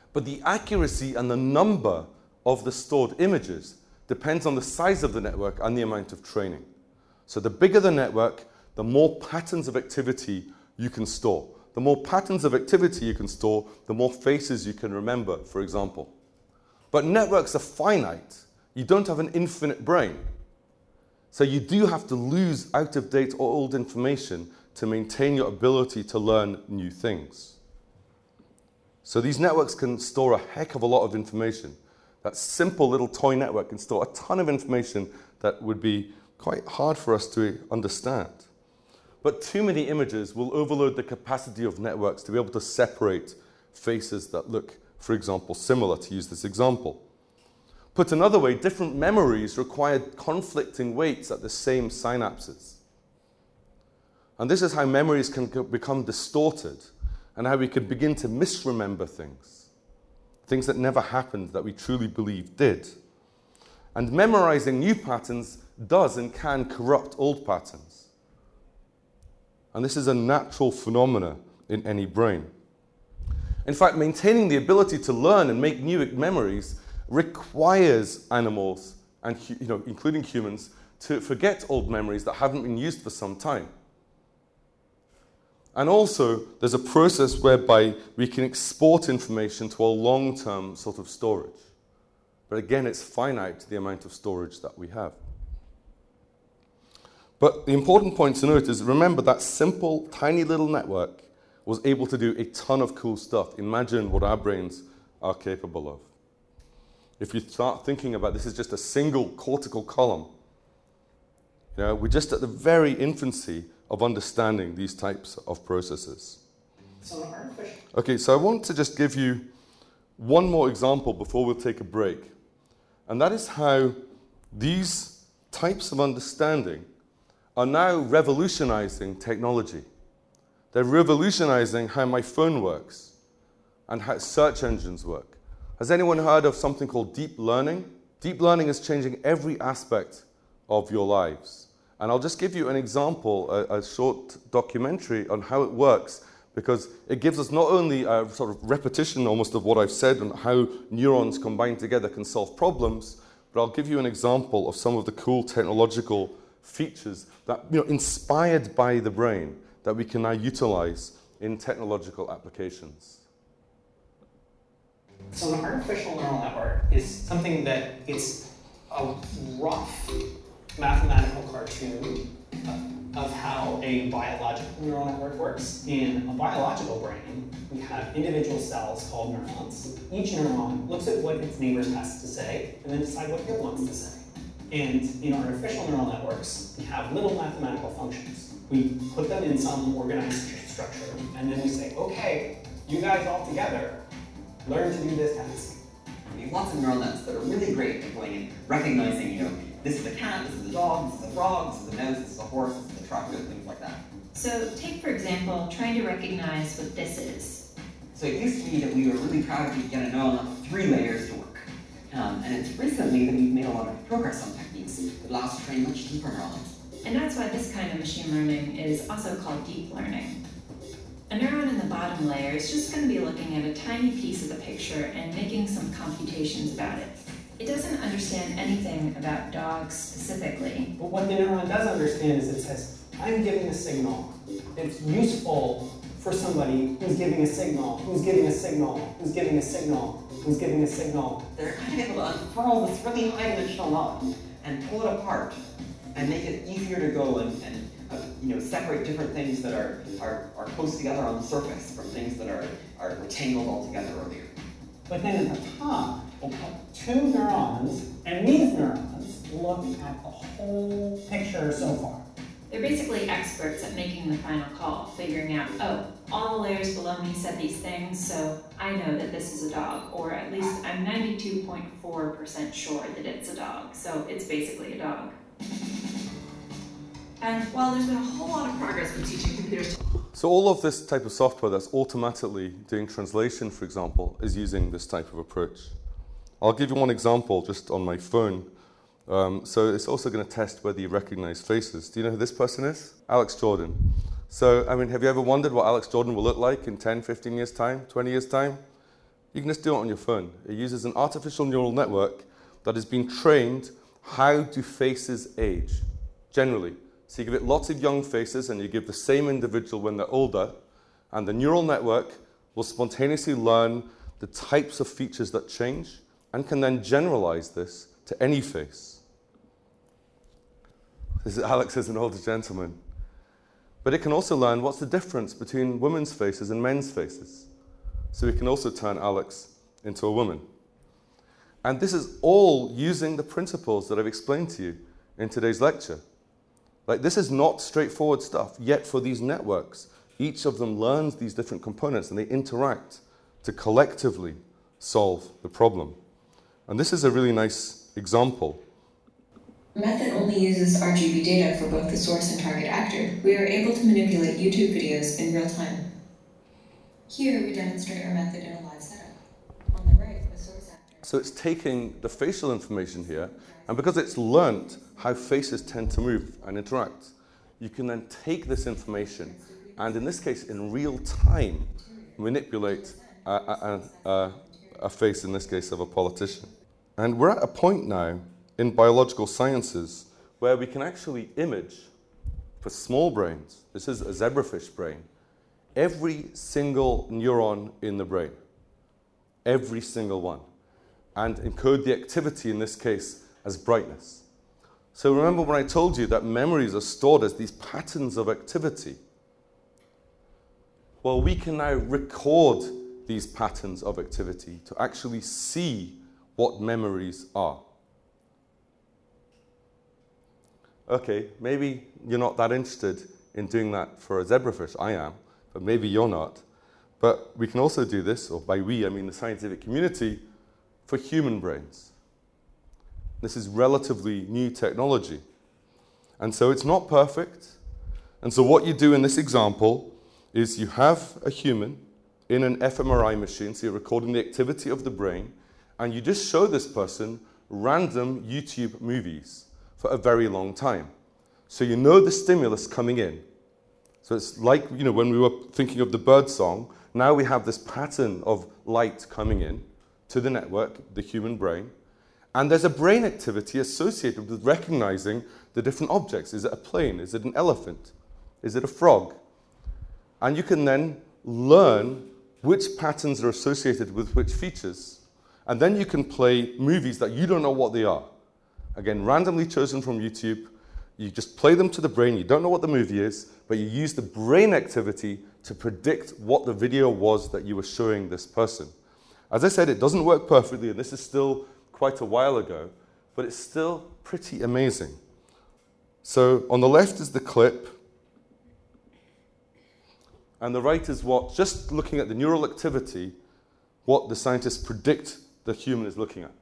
But the accuracy and the number of the stored images depends on the size of the network and the amount of training. So the bigger the network, the more patterns of activity you can store. The more patterns of activity you can store, the more faces you can remember, for example. But networks are finite. You don't have an infinite brain. So you do have to lose out-of-date or old information to maintain your ability to learn new things. So these networks can store a heck of a lot of information. That simple little toy network can store a ton of information that would be quite hard for us to understand. But too many images will overload the capacity of networks to be able to separate faces that look, for example, similar, to use this example. Put another way, different memories require conflicting weights at the same synapses. And this is how memories can become distorted and how we can begin to misremember things that never happened that we truly believe did. And memorizing new patterns does and can corrupt old patterns. And this is a natural phenomena in any brain. In fact, maintaining the ability to learn and make new memories requires animals, and including humans, to forget old memories that haven't been used for some time. And also, there's a process whereby we can export information to a long-term sort of storage. But again, it's finite, the amount of storage that we have. But the important point to note is, remember that simple, tiny little network was able to do a ton of cool stuff. Imagine what our brains are capable of. If you start thinking about this is just a single cortical column, we're just at the very infancy of understanding these types of processes. Okay, so I want to just give you one more example before we'll take a break. And that is how these types of understanding are now revolutionizing technology. They're revolutionizing how my phone works and how search engines work. Has anyone heard of something called deep learning? Deep learning is changing every aspect of your lives. And I'll just give you an example, a short documentary on how it works, because it gives us not only a sort of repetition almost of what I've said and how neurons combined together can solve problems, but I'll give you an example of some of the cool technological features that, inspired by the brain, that we can now utilize in technological applications. So an artificial neural network is something that it's a rough mathematical cartoon of how a biological neural network works. In a biological brain, we have individual cells called neurons. Each neuron looks at what its neighbors has to say and then decide what it wants to say. And in artificial neural networks, we have little mathematical functions. We put them in some organized structure, and then we say, okay, you guys all together, learn to do this task. We have lots of neural nets that are really great at going and recognizing, this is a cat, this is a dog, this is a frog, this is a mouse, this is a horse, this is a truck, things like that. So take, for example, trying to recognize what this is. So it used to be that we were really proud to get a neural net with 3 layers to work. And it's recently that we've made a lot of progress on techniques that allow us to train much deeper neurons. And that's why this kind of machine learning is also called deep learning. A neuron in the bottom layer is just going to be looking at a tiny piece of the picture and making some computations about it. It doesn't understand anything about dogs specifically. But what the neuron does understand is it says, I'm giving a signal. It's useful for somebody who's giving a signal, who's giving a signal, who's giving a signal, who's giving a signal. They're kind of able to unfurl this really high-dimensional knot and pull it apart and make it easier to go and separate different things that are close together on the surface from things that are tangled all together earlier. But then at the top, we'll put 2 neurons, and these neurons look at the whole picture so far. They're basically experts at making the final call, figuring out, oh, all the layers below me said these things, so I know that this is a dog, or at least I'm 92.4% sure that it's a dog, so it's basically a dog. And while there's been a whole lot of progress with teaching computers to... So all of this type of software that's automatically doing translation, for example, is using this type of approach. I'll give you one example just on my phone. So it's also going to test whether you recognize faces. Do you know who this person is? Alex Jordan. So, have you ever wondered what Alex Jordan will look like in 10, 15 years' time, 20 years' time? You can just do it on your phone. It uses an artificial neural network that has been trained how do faces age, generally. So you give it lots of young faces and you give the same individual when they're older, and the neural network will spontaneously learn the types of features that change and can then generalize this to any face. This is Alex as an older gentleman. But it can also learn what's the difference between women's faces and men's faces. So we can also turn Alex into a woman. And this is all using the principles that I've explained to you in today's lecture. Like, this is not straightforward stuff, yet for these networks, each of them learns these different components and they interact to collectively solve the problem. And this is a really nice example. Method only uses RGB data for both the source and target actor. We are able to manipulate YouTube videos in real time. Here we demonstrate our method in a live setup. On the right, the source actor. So it's taking the facial information here, and because it's learnt how faces tend to move and interact, you can then take this information and, in this case, in real time, manipulate a face, in this case, of a politician. And we're at a point now in biological sciences where we can actually image, for small brains, this is a zebrafish brain, every single neuron in the brain, every single one, and encode the activity, in this case, as brightness. So remember when I told you that memories are stored as these patterns of activity? Well, we can now record these patterns of activity to actually see what memories are. Okay, maybe you're not that interested in doing that for a zebrafish. I am, but maybe you're not. But we can also do this, or by we, I mean the scientific community, for human brains. This is relatively new technology. And so it's not perfect. And so what you do in this example is you have a human in an fMRI machine, so you're recording the activity of the brain, and you just show this person random YouTube movies for a very long time. So you know the stimulus coming in. So it's like, when we were thinking of the bird song, now we have this pattern of light coming in to the network, the human brain, and there's a brain activity associated with recognizing the different objects. Is it a plane? Is it an elephant? Is it a frog? And you can then learn which patterns are associated with which features. And then you can play movies that you don't know what they are. Again, randomly chosen from YouTube. You just play them to the brain. You don't know what the movie is, but you use the brain activity to predict what the video was that you were showing this person. As I said, it doesn't work perfectly, and this is still quite a while ago, but it's still pretty amazing. So on the left is the clip, and the right is what, just looking at the neural activity, what the scientists predict the human is looking at.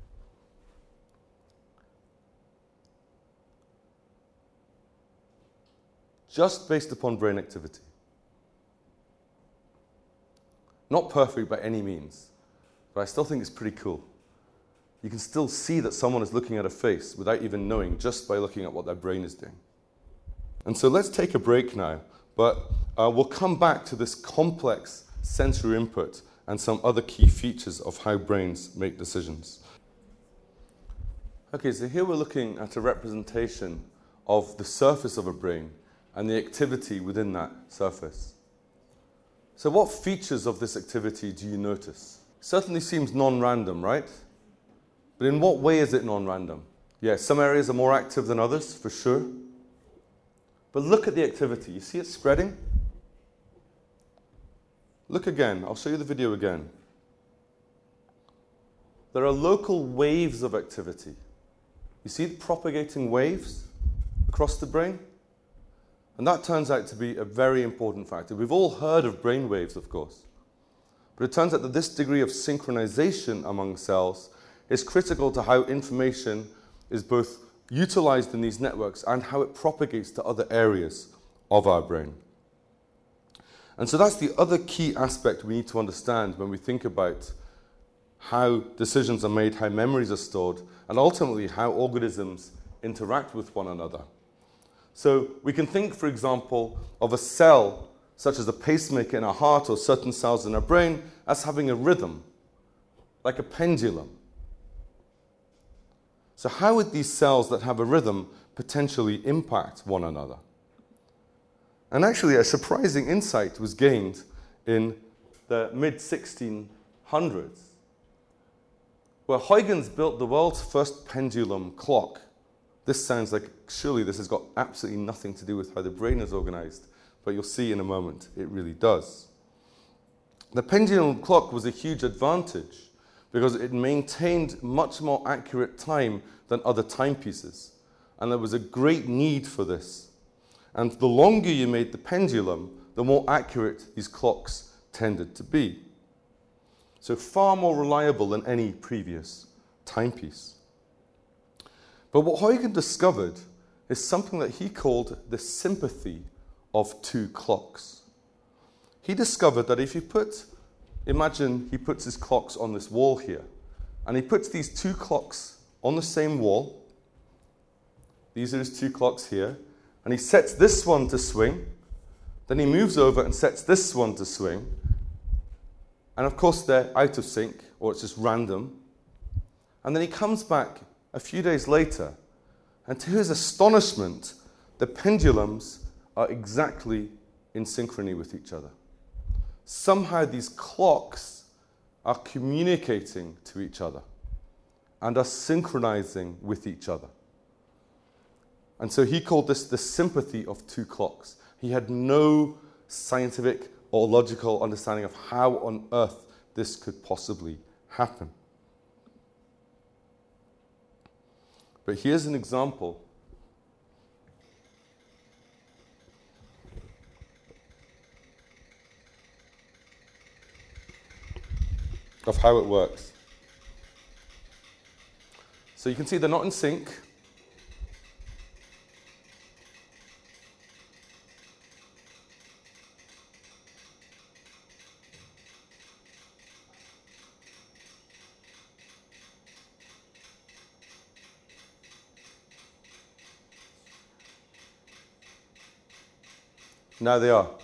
Just based upon brain activity. Not perfect by any means, but I still think it's pretty cool. You can still see that someone is looking at a face without even knowing, just by looking at what their brain is doing. And so let's take a break now, but we'll come back to this complex sensory input and some other key features of how brains make decisions. Okay, so here we're looking at a representation of the surface of a brain and the activity within that surface. So what features of this activity do you notice? Certainly seems non-random, right? But in what way is it non-random? Yeah, some areas are more active than others, for sure. But look at the activity. You see it spreading? Look again. I'll show you the video again. There are local waves of activity. You see the propagating waves across the brain? And that turns out to be a very important factor. We've all heard of brain waves, of course. But it turns out that this degree of synchronization among cells is critical to how information is both utilized in these networks and how it propagates to other areas of our brain. And so that's the other key aspect we need to understand when we think about how decisions are made, how memories are stored, and ultimately how organisms interact with one another. So we can think, for example, of a cell such as a pacemaker in our heart or certain cells in our brain, as having a rhythm, like a pendulum. So how would these cells that have a rhythm potentially impact one another? And actually, a surprising insight was gained in the mid-1600s, where Huygens built the world's first pendulum clock. This sounds like, surely this has got absolutely nothing to do with how the brain is organized, but you'll see in a moment it really does. The pendulum clock was a huge advantage because it maintained much more accurate time than other timepieces, and there was a great need for this. And the longer you made the pendulum, the more accurate these clocks tended to be. So far more reliable than any previous timepiece. But what Huygens discovered is something that he called the sympathy of two clocks. He discovered that if you imagine he puts his clocks on this wall here, and he puts these two clocks on the same wall. These are his two clocks here. And he sets this one to swing. Then he moves over and sets this one to swing. And of course, they're out of sync, or it's just random. And then he comes back a few days later, and to his astonishment, the pendulums are exactly in synchrony with each other. Somehow these clocks are communicating to each other and are synchronizing with each other. And so he called this the sympathy of two clocks. He had no scientific or logical understanding of how on earth this could possibly happen. But here's an example of how it works. So you can see they're not in sync. Now they are.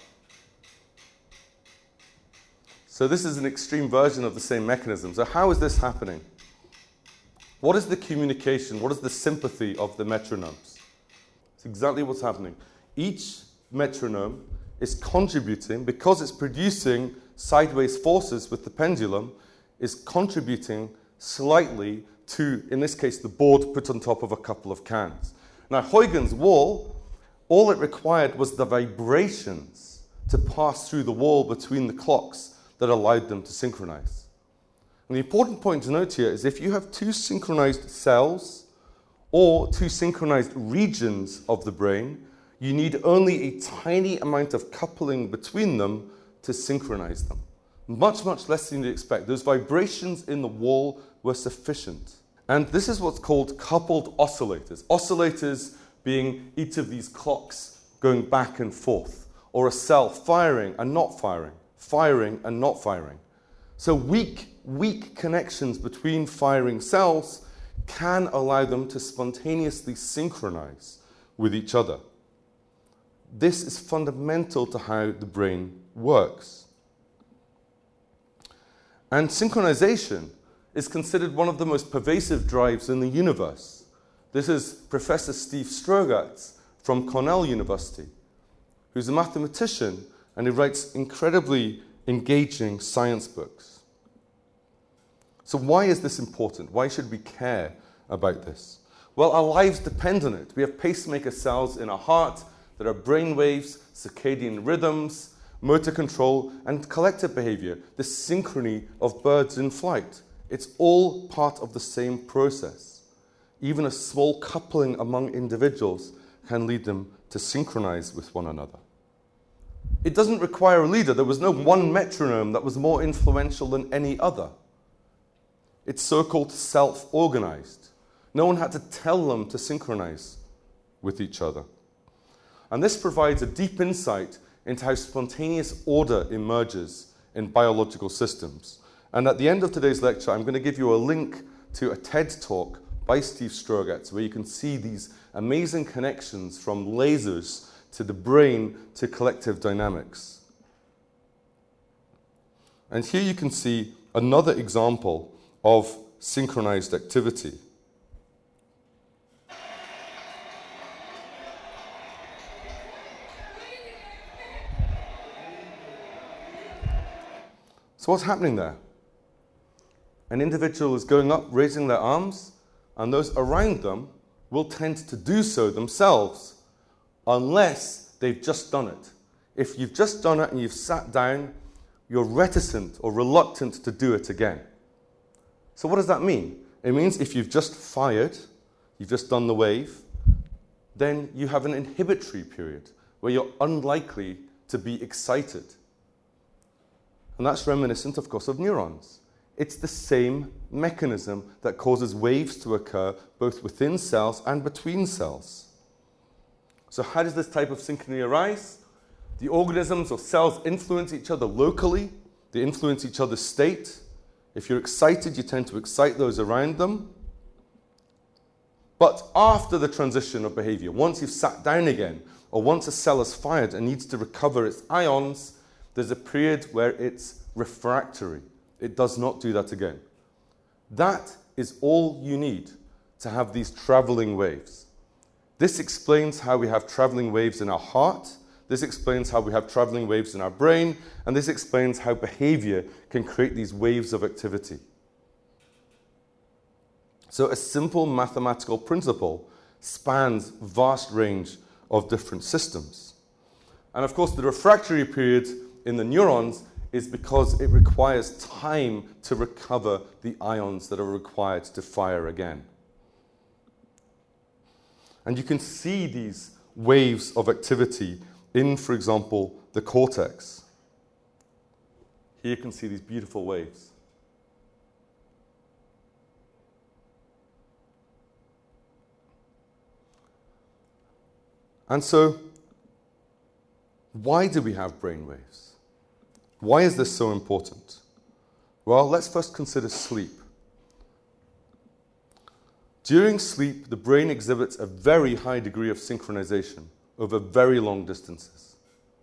So this is an extreme version of the same mechanism. So how is this happening? What is the communication? What is the sympathy of the metronomes? It's exactly what's happening. Each metronome is contributing, because it's producing sideways forces with the pendulum, is contributing slightly to, in this case, the board put on top of a couple of cans. Now, Huygens' wall, all it required was the vibrations to pass through the wall between the clocks that allowed them to synchronize. And the important point to note here is if you have two synchronized cells or two synchronized regions of the brain, you need only a tiny amount of coupling between them to synchronize them. Much, much less than you'd expect. Those vibrations in the wall were sufficient. And this is what's called coupled oscillators. Oscillators being each of these clocks going back and forth, or a cell firing and not firing, firing and not firing. So weak connections between firing cells can allow them to spontaneously synchronize with each other. This is fundamental to how the brain works. And synchronization is considered one of the most pervasive drives in the universe. This is Professor Steve Strogatz from Cornell University, who's a mathematician and who writes incredibly engaging science books. So why is this important? Why should we care about this? Well, our lives depend on it. We have pacemaker cells in our heart that are brain waves, circadian rhythms, motor control, and collective behavior, the synchrony of birds in flight. It's all part of the same process. Even a small coupling among individuals can lead them to synchronize with one another. It doesn't require a leader. There was no one metronome that was more influential than any other. It's so-called self-organized. No one had to tell them to synchronize with each other. And this provides a deep insight into how spontaneous order emerges in biological systems. And at the end of today's lecture, I'm going to give you a link to a TED talk by Steve Strogatz, where you can see these amazing connections from lasers to the brain to collective dynamics. And here you can see another example of synchronized activity. So what's happening there? An individual is going up, raising their arms, and those around them will tend to do so themselves unless they've just done it. If you've just done it and you've sat down, you're reticent or reluctant to do it again. So what does that mean? It means if you've just fired, you've just done the wave, then you have an inhibitory period where you're unlikely to be excited. And that's reminiscent, of course, of neurons. It's the same mechanism that causes waves to occur both within cells and between cells. So how does this type of synchrony arise? The organisms or cells influence each other locally. They influence each other's state. If you're excited, you tend to excite those around them. But after the transition of behavior, once you've sat down again, or once a cell is fired and needs to recover its ions, there's a period where it's refractory. It does not do that again. That is all you need to have these traveling waves. This explains how we have traveling waves in our heart. This explains how we have traveling waves in our brain. And this explains how behavior can create these waves of activity. So a simple mathematical principle spans a vast range of different systems. And of course, the refractory period in the neurons is because it requires time to recover the ions that are required to fire again. And you can see these waves of activity in, for example, the cortex. Here you can see these beautiful waves. And so, why do we have brain waves? Why is this so important? Well, let's first consider sleep. During sleep, the brain exhibits a very high degree of synchronization over very long distances.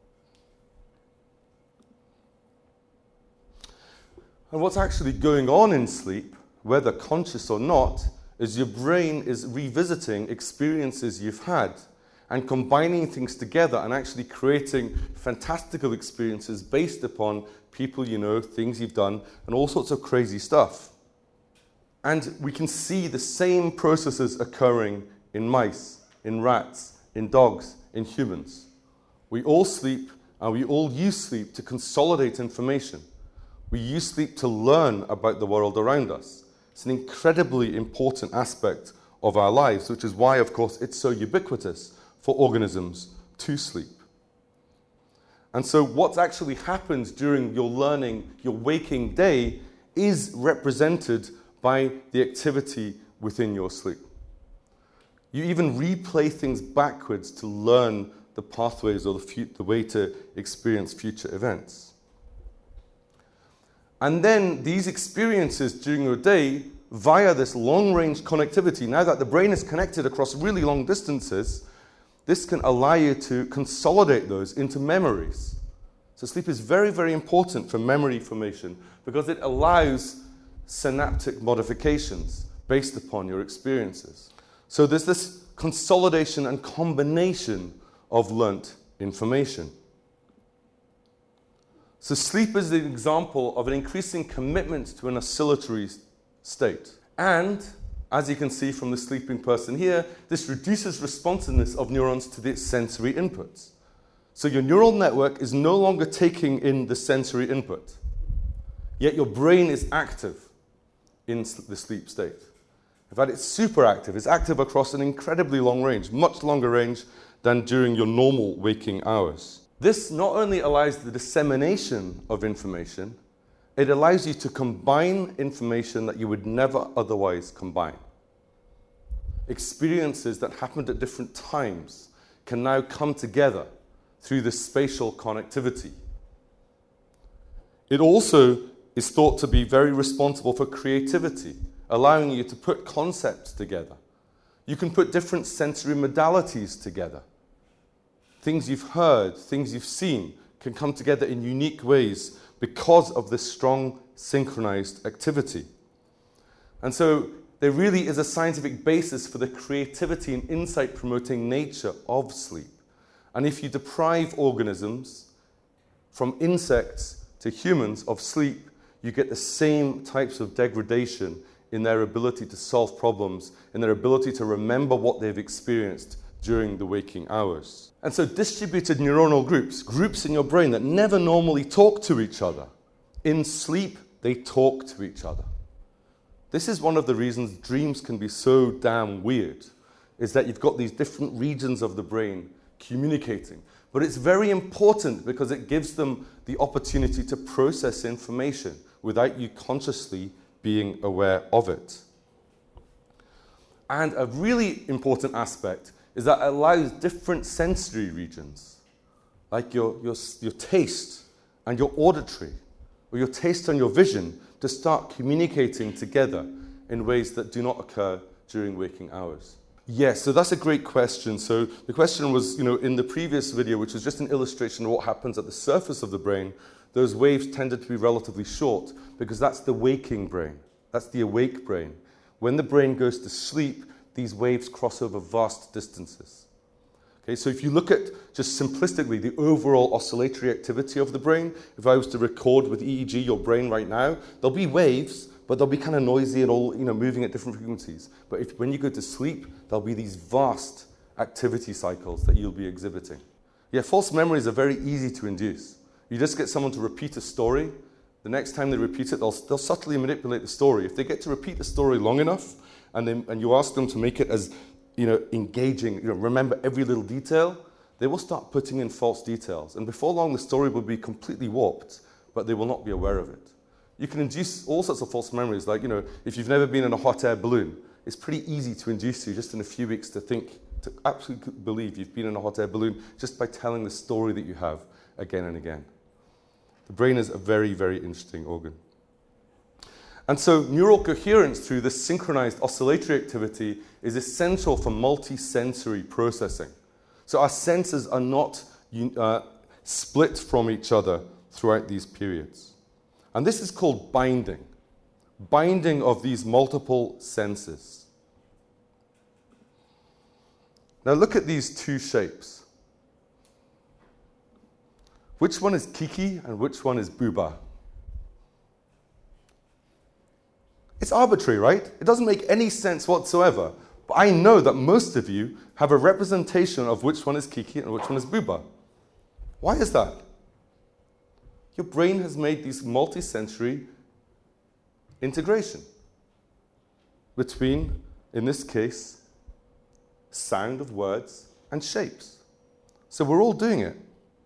And what's actually going on in sleep, whether conscious or not, is your brain is revisiting experiences you've had and combining things together and actually creating fantastical experiences based upon people you know, things you've done, and all sorts of crazy stuff. And we can see the same processes occurring in mice, in rats, in dogs, in humans. We all sleep, and we all use sleep to consolidate information. We use sleep to learn about the world around us. It's an incredibly important aspect of our lives, which is why, of course, it's so ubiquitous for organisms to sleep. And so what actually happens during your learning, your waking day, is represented by the activity within your sleep. You even replay things backwards to learn the pathways or the way to experience future events. And then these experiences during your day, via this long-range connectivity, now that the brain is connected across really long distances, this can allow you to consolidate those into memories. So sleep is very, very important for memory formation because it allows synaptic modifications based upon your experiences. So there's this consolidation and combination of learnt information. So sleep is an example of an increasing commitment to an oscillatory state. And as you can see from the sleeping person here, this reduces responsiveness of neurons to the sensory inputs. So your neural network is no longer taking in the sensory input, yet your brain is active in the sleep state. In fact, it's super active. It's active across an incredibly long range, much longer range than during your normal waking hours. This not only allows the dissemination of information, it allows you to combine information that you would never otherwise combine. Experiences that happened at different times can now come together through this spatial connectivity. It also is thought to be very responsible for creativity, allowing you to put concepts together. You can put different sensory modalities together. Things you've heard, things you've seen, can come together in unique ways because of this strong synchronized activity. And so there really is a scientific basis for the creativity and insight-promoting nature of sleep. And if you deprive organisms, from insects to humans, of sleep, you get the same types of degradation in their ability to solve problems, in their ability to remember what they've experienced during the waking hours. And so distributed neuronal groups in your brain that never normally talk to each other, in sleep, they talk to each other. This is one of the reasons dreams can be so damn weird, is that you've got these different regions of the brain communicating. But it's very important because it gives them the opportunity to process information without you consciously being aware of it. And a really important aspect is that it allows different sensory regions, like your taste and your auditory, or your taste and your vision, to start communicating together in ways that do not occur during waking hours. Yes, so that's a great question. So the question was, in the previous video, which was just an illustration of what happens at the surface of the brain, those waves tended to be relatively short because that's the waking brain. That's the awake brain. When the brain goes to sleep, these waves cross over vast distances. Okay, so if you look at just simplistically the overall oscillatory activity of the brain, if I was to record with EEG your brain right now, there'll be waves, but they'll be kind of noisy and all, moving at different frequencies. But when you go to sleep, there'll be these vast activity cycles that you'll be exhibiting. Yeah, false memories are very easy to induce. You just get someone to repeat a story. The next time they repeat it, they'll subtly manipulate the story. If they get to repeat the story long enough, and you ask them to make it as engaging, remember every little detail, they will start putting in false details. And before long, the story will be completely warped, but they will not be aware of it. You can induce all sorts of false memories, like, if you've never been in a hot air balloon, it's pretty easy to induce you just in a few weeks to absolutely believe you've been in a hot air balloon just by telling the story that you have again and again. The brain is a very, very interesting organ. And so neural coherence through this synchronized oscillatory activity is essential for multi-sensory processing. So our senses are not split from each other throughout these periods. And this is called binding of these multiple senses. Now look at these two shapes. Which one is Kiki and which one is Booba? It's arbitrary, right? It doesn't make any sense whatsoever. But I know that most of you have a representation of which one is Kiki and which one is Booba. Why is that? Your brain has made these multi-sensory integration between, in this case, sound of words and shapes. So we're all doing it.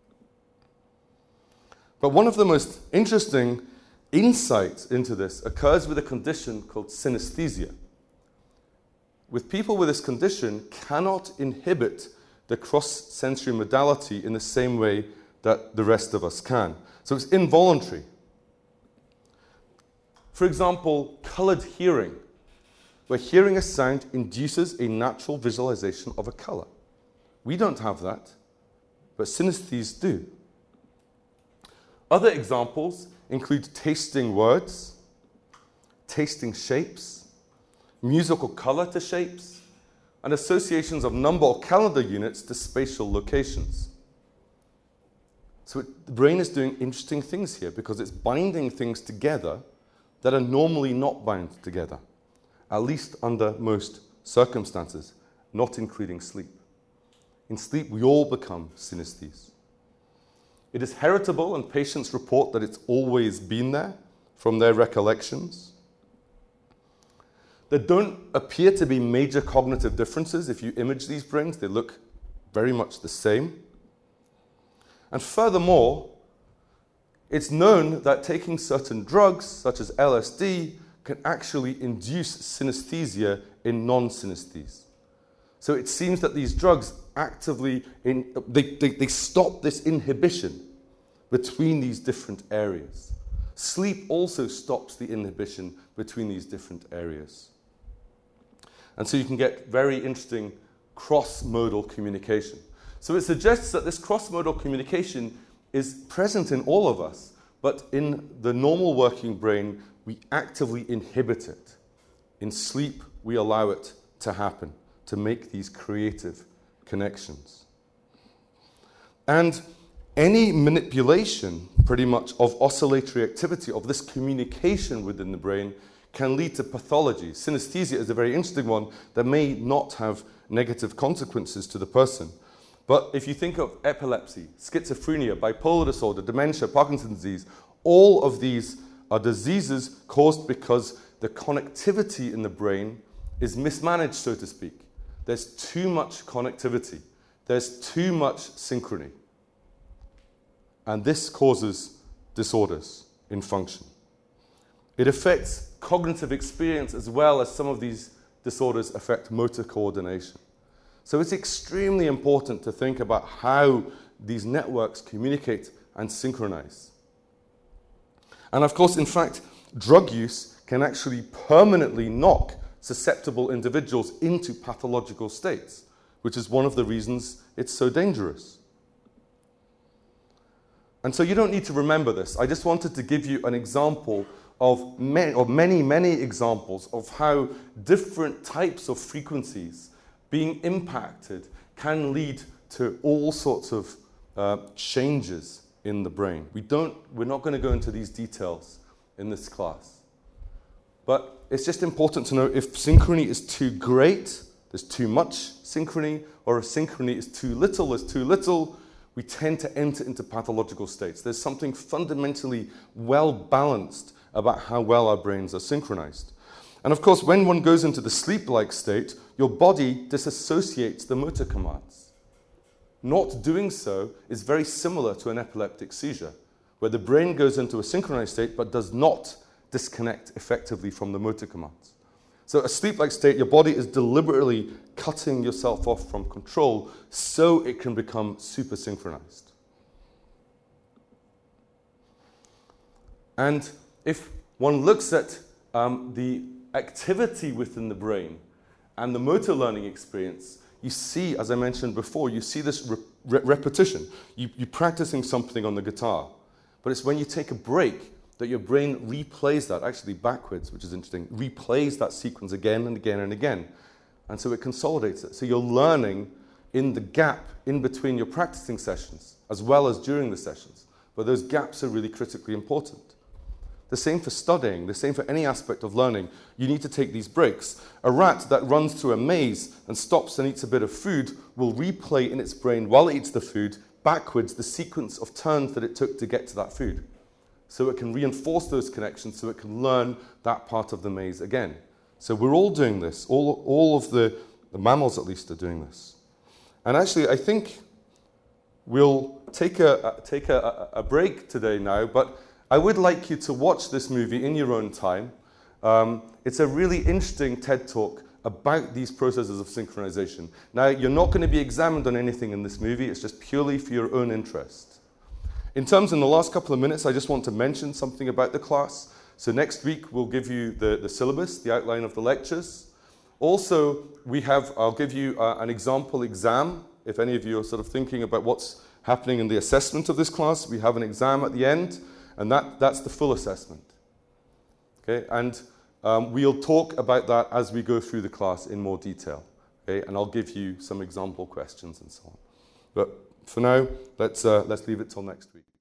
But one of the most interesting insights into this occurs with a condition called synesthesia. With people with this condition cannot inhibit the cross-sensory modality in the same way that the rest of us can. So it's involuntary. For example, colored hearing, where hearing a sound induces a natural visualization of a color. We don't have that, but synesthetes do. Other examples include tasting words, tasting shapes, musical color to shapes, and associations of number or calendar units to spatial locations. So the brain is doing interesting things here because it's binding things together that are normally not bound together, at least under most circumstances, not including sleep. In sleep, we all become synesthetes. It is heritable, and patients report that it's always been there from their recollections. There don't appear to be major cognitive differences. If you image these brains, they look very much the same. And furthermore, it's known that taking certain drugs, such as LSD, can actually induce synesthesia in non-synesthetes. So it seems that these drugs actively, they stop this inhibition between these different areas. Sleep also stops the inhibition between these different areas. And so you can get very interesting cross-modal communication. So it suggests that this cross-modal communication is present in all of us, but in the normal working brain, we actively inhibit it. In sleep, we allow it to happen, to make these creative connections. And any manipulation, pretty much, of oscillatory activity, of this communication within the brain, can lead to pathology. Synesthesia is a very interesting one that may not have negative consequences to the person. But if you think of epilepsy, schizophrenia, bipolar disorder, dementia, Parkinson's disease, all of these are diseases caused because the connectivity in the brain is mismanaged, so to speak. There's too much connectivity. There's too much synchrony. And this causes disorders in function. It affects cognitive experience as well as some of these disorders affect motor coordination. So it's extremely important to think about how these networks communicate and synchronize. And of course, in fact, drug use can actually permanently knock susceptible individuals into pathological states, which is one of the reasons it's so dangerous. And so you don't need to remember this. I just wanted to give you an example of many examples of how different types of frequencies being impacted can lead to all sorts of changes in the brain. We're not going to go into these details in this class. But it's just important to know if synchrony is too great, there's too much synchrony, or if synchrony is too little, there's too little, we tend to enter into pathological states. There's something fundamentally well-balanced about how well our brains are synchronized. And of course, when one goes into the sleep-like state, your body disassociates the motor commands. Not doing so is very similar to an epileptic seizure, where the brain goes into a synchronized state but does not disconnect effectively from the motor commands. So a sleep-like state, your body is deliberately cutting yourself off from control so it can become super synchronized. And if one looks at the activity within the brain and the motor learning experience, you see, as I mentioned before, you see this repetition. You're practicing something on the guitar, but it's when you take a break that your brain replays that, actually backwards, which is interesting, replays that sequence again and again and again. And so it consolidates it. So you're learning in the gap in between your practicing sessions, as well as during the sessions. But those gaps are really critically important. The same for studying, the same for any aspect of learning. You need to take these breaks. A rat that runs through a maze and stops and eats a bit of food will replay in its brain, while it eats the food, backwards the sequence of turns that it took to get to that food. So it can reinforce those connections, so it can learn that part of the maze again. So we're all doing this. All of the mammals, at least, are doing this. And actually, I think we'll take a break today now, but I would like you to watch this movie in your own time. It's a really interesting TED Talk about these processes of synchronization. Now, you're not going to be examined on anything in this movie. It's just purely for your own interest. In the last couple of minutes, I just want to mention something about the class. So next week, we'll give you the syllabus, the outline of the lectures. Also, I'll give you an example exam. If any of you are sort of thinking about what's happening in the assessment of this class, we have an exam at the end, and that's the full assessment. Okay, and we'll talk about that as we go through the class in more detail. Okay, and I'll give you some example questions and so on. But for now, let's leave it till next week.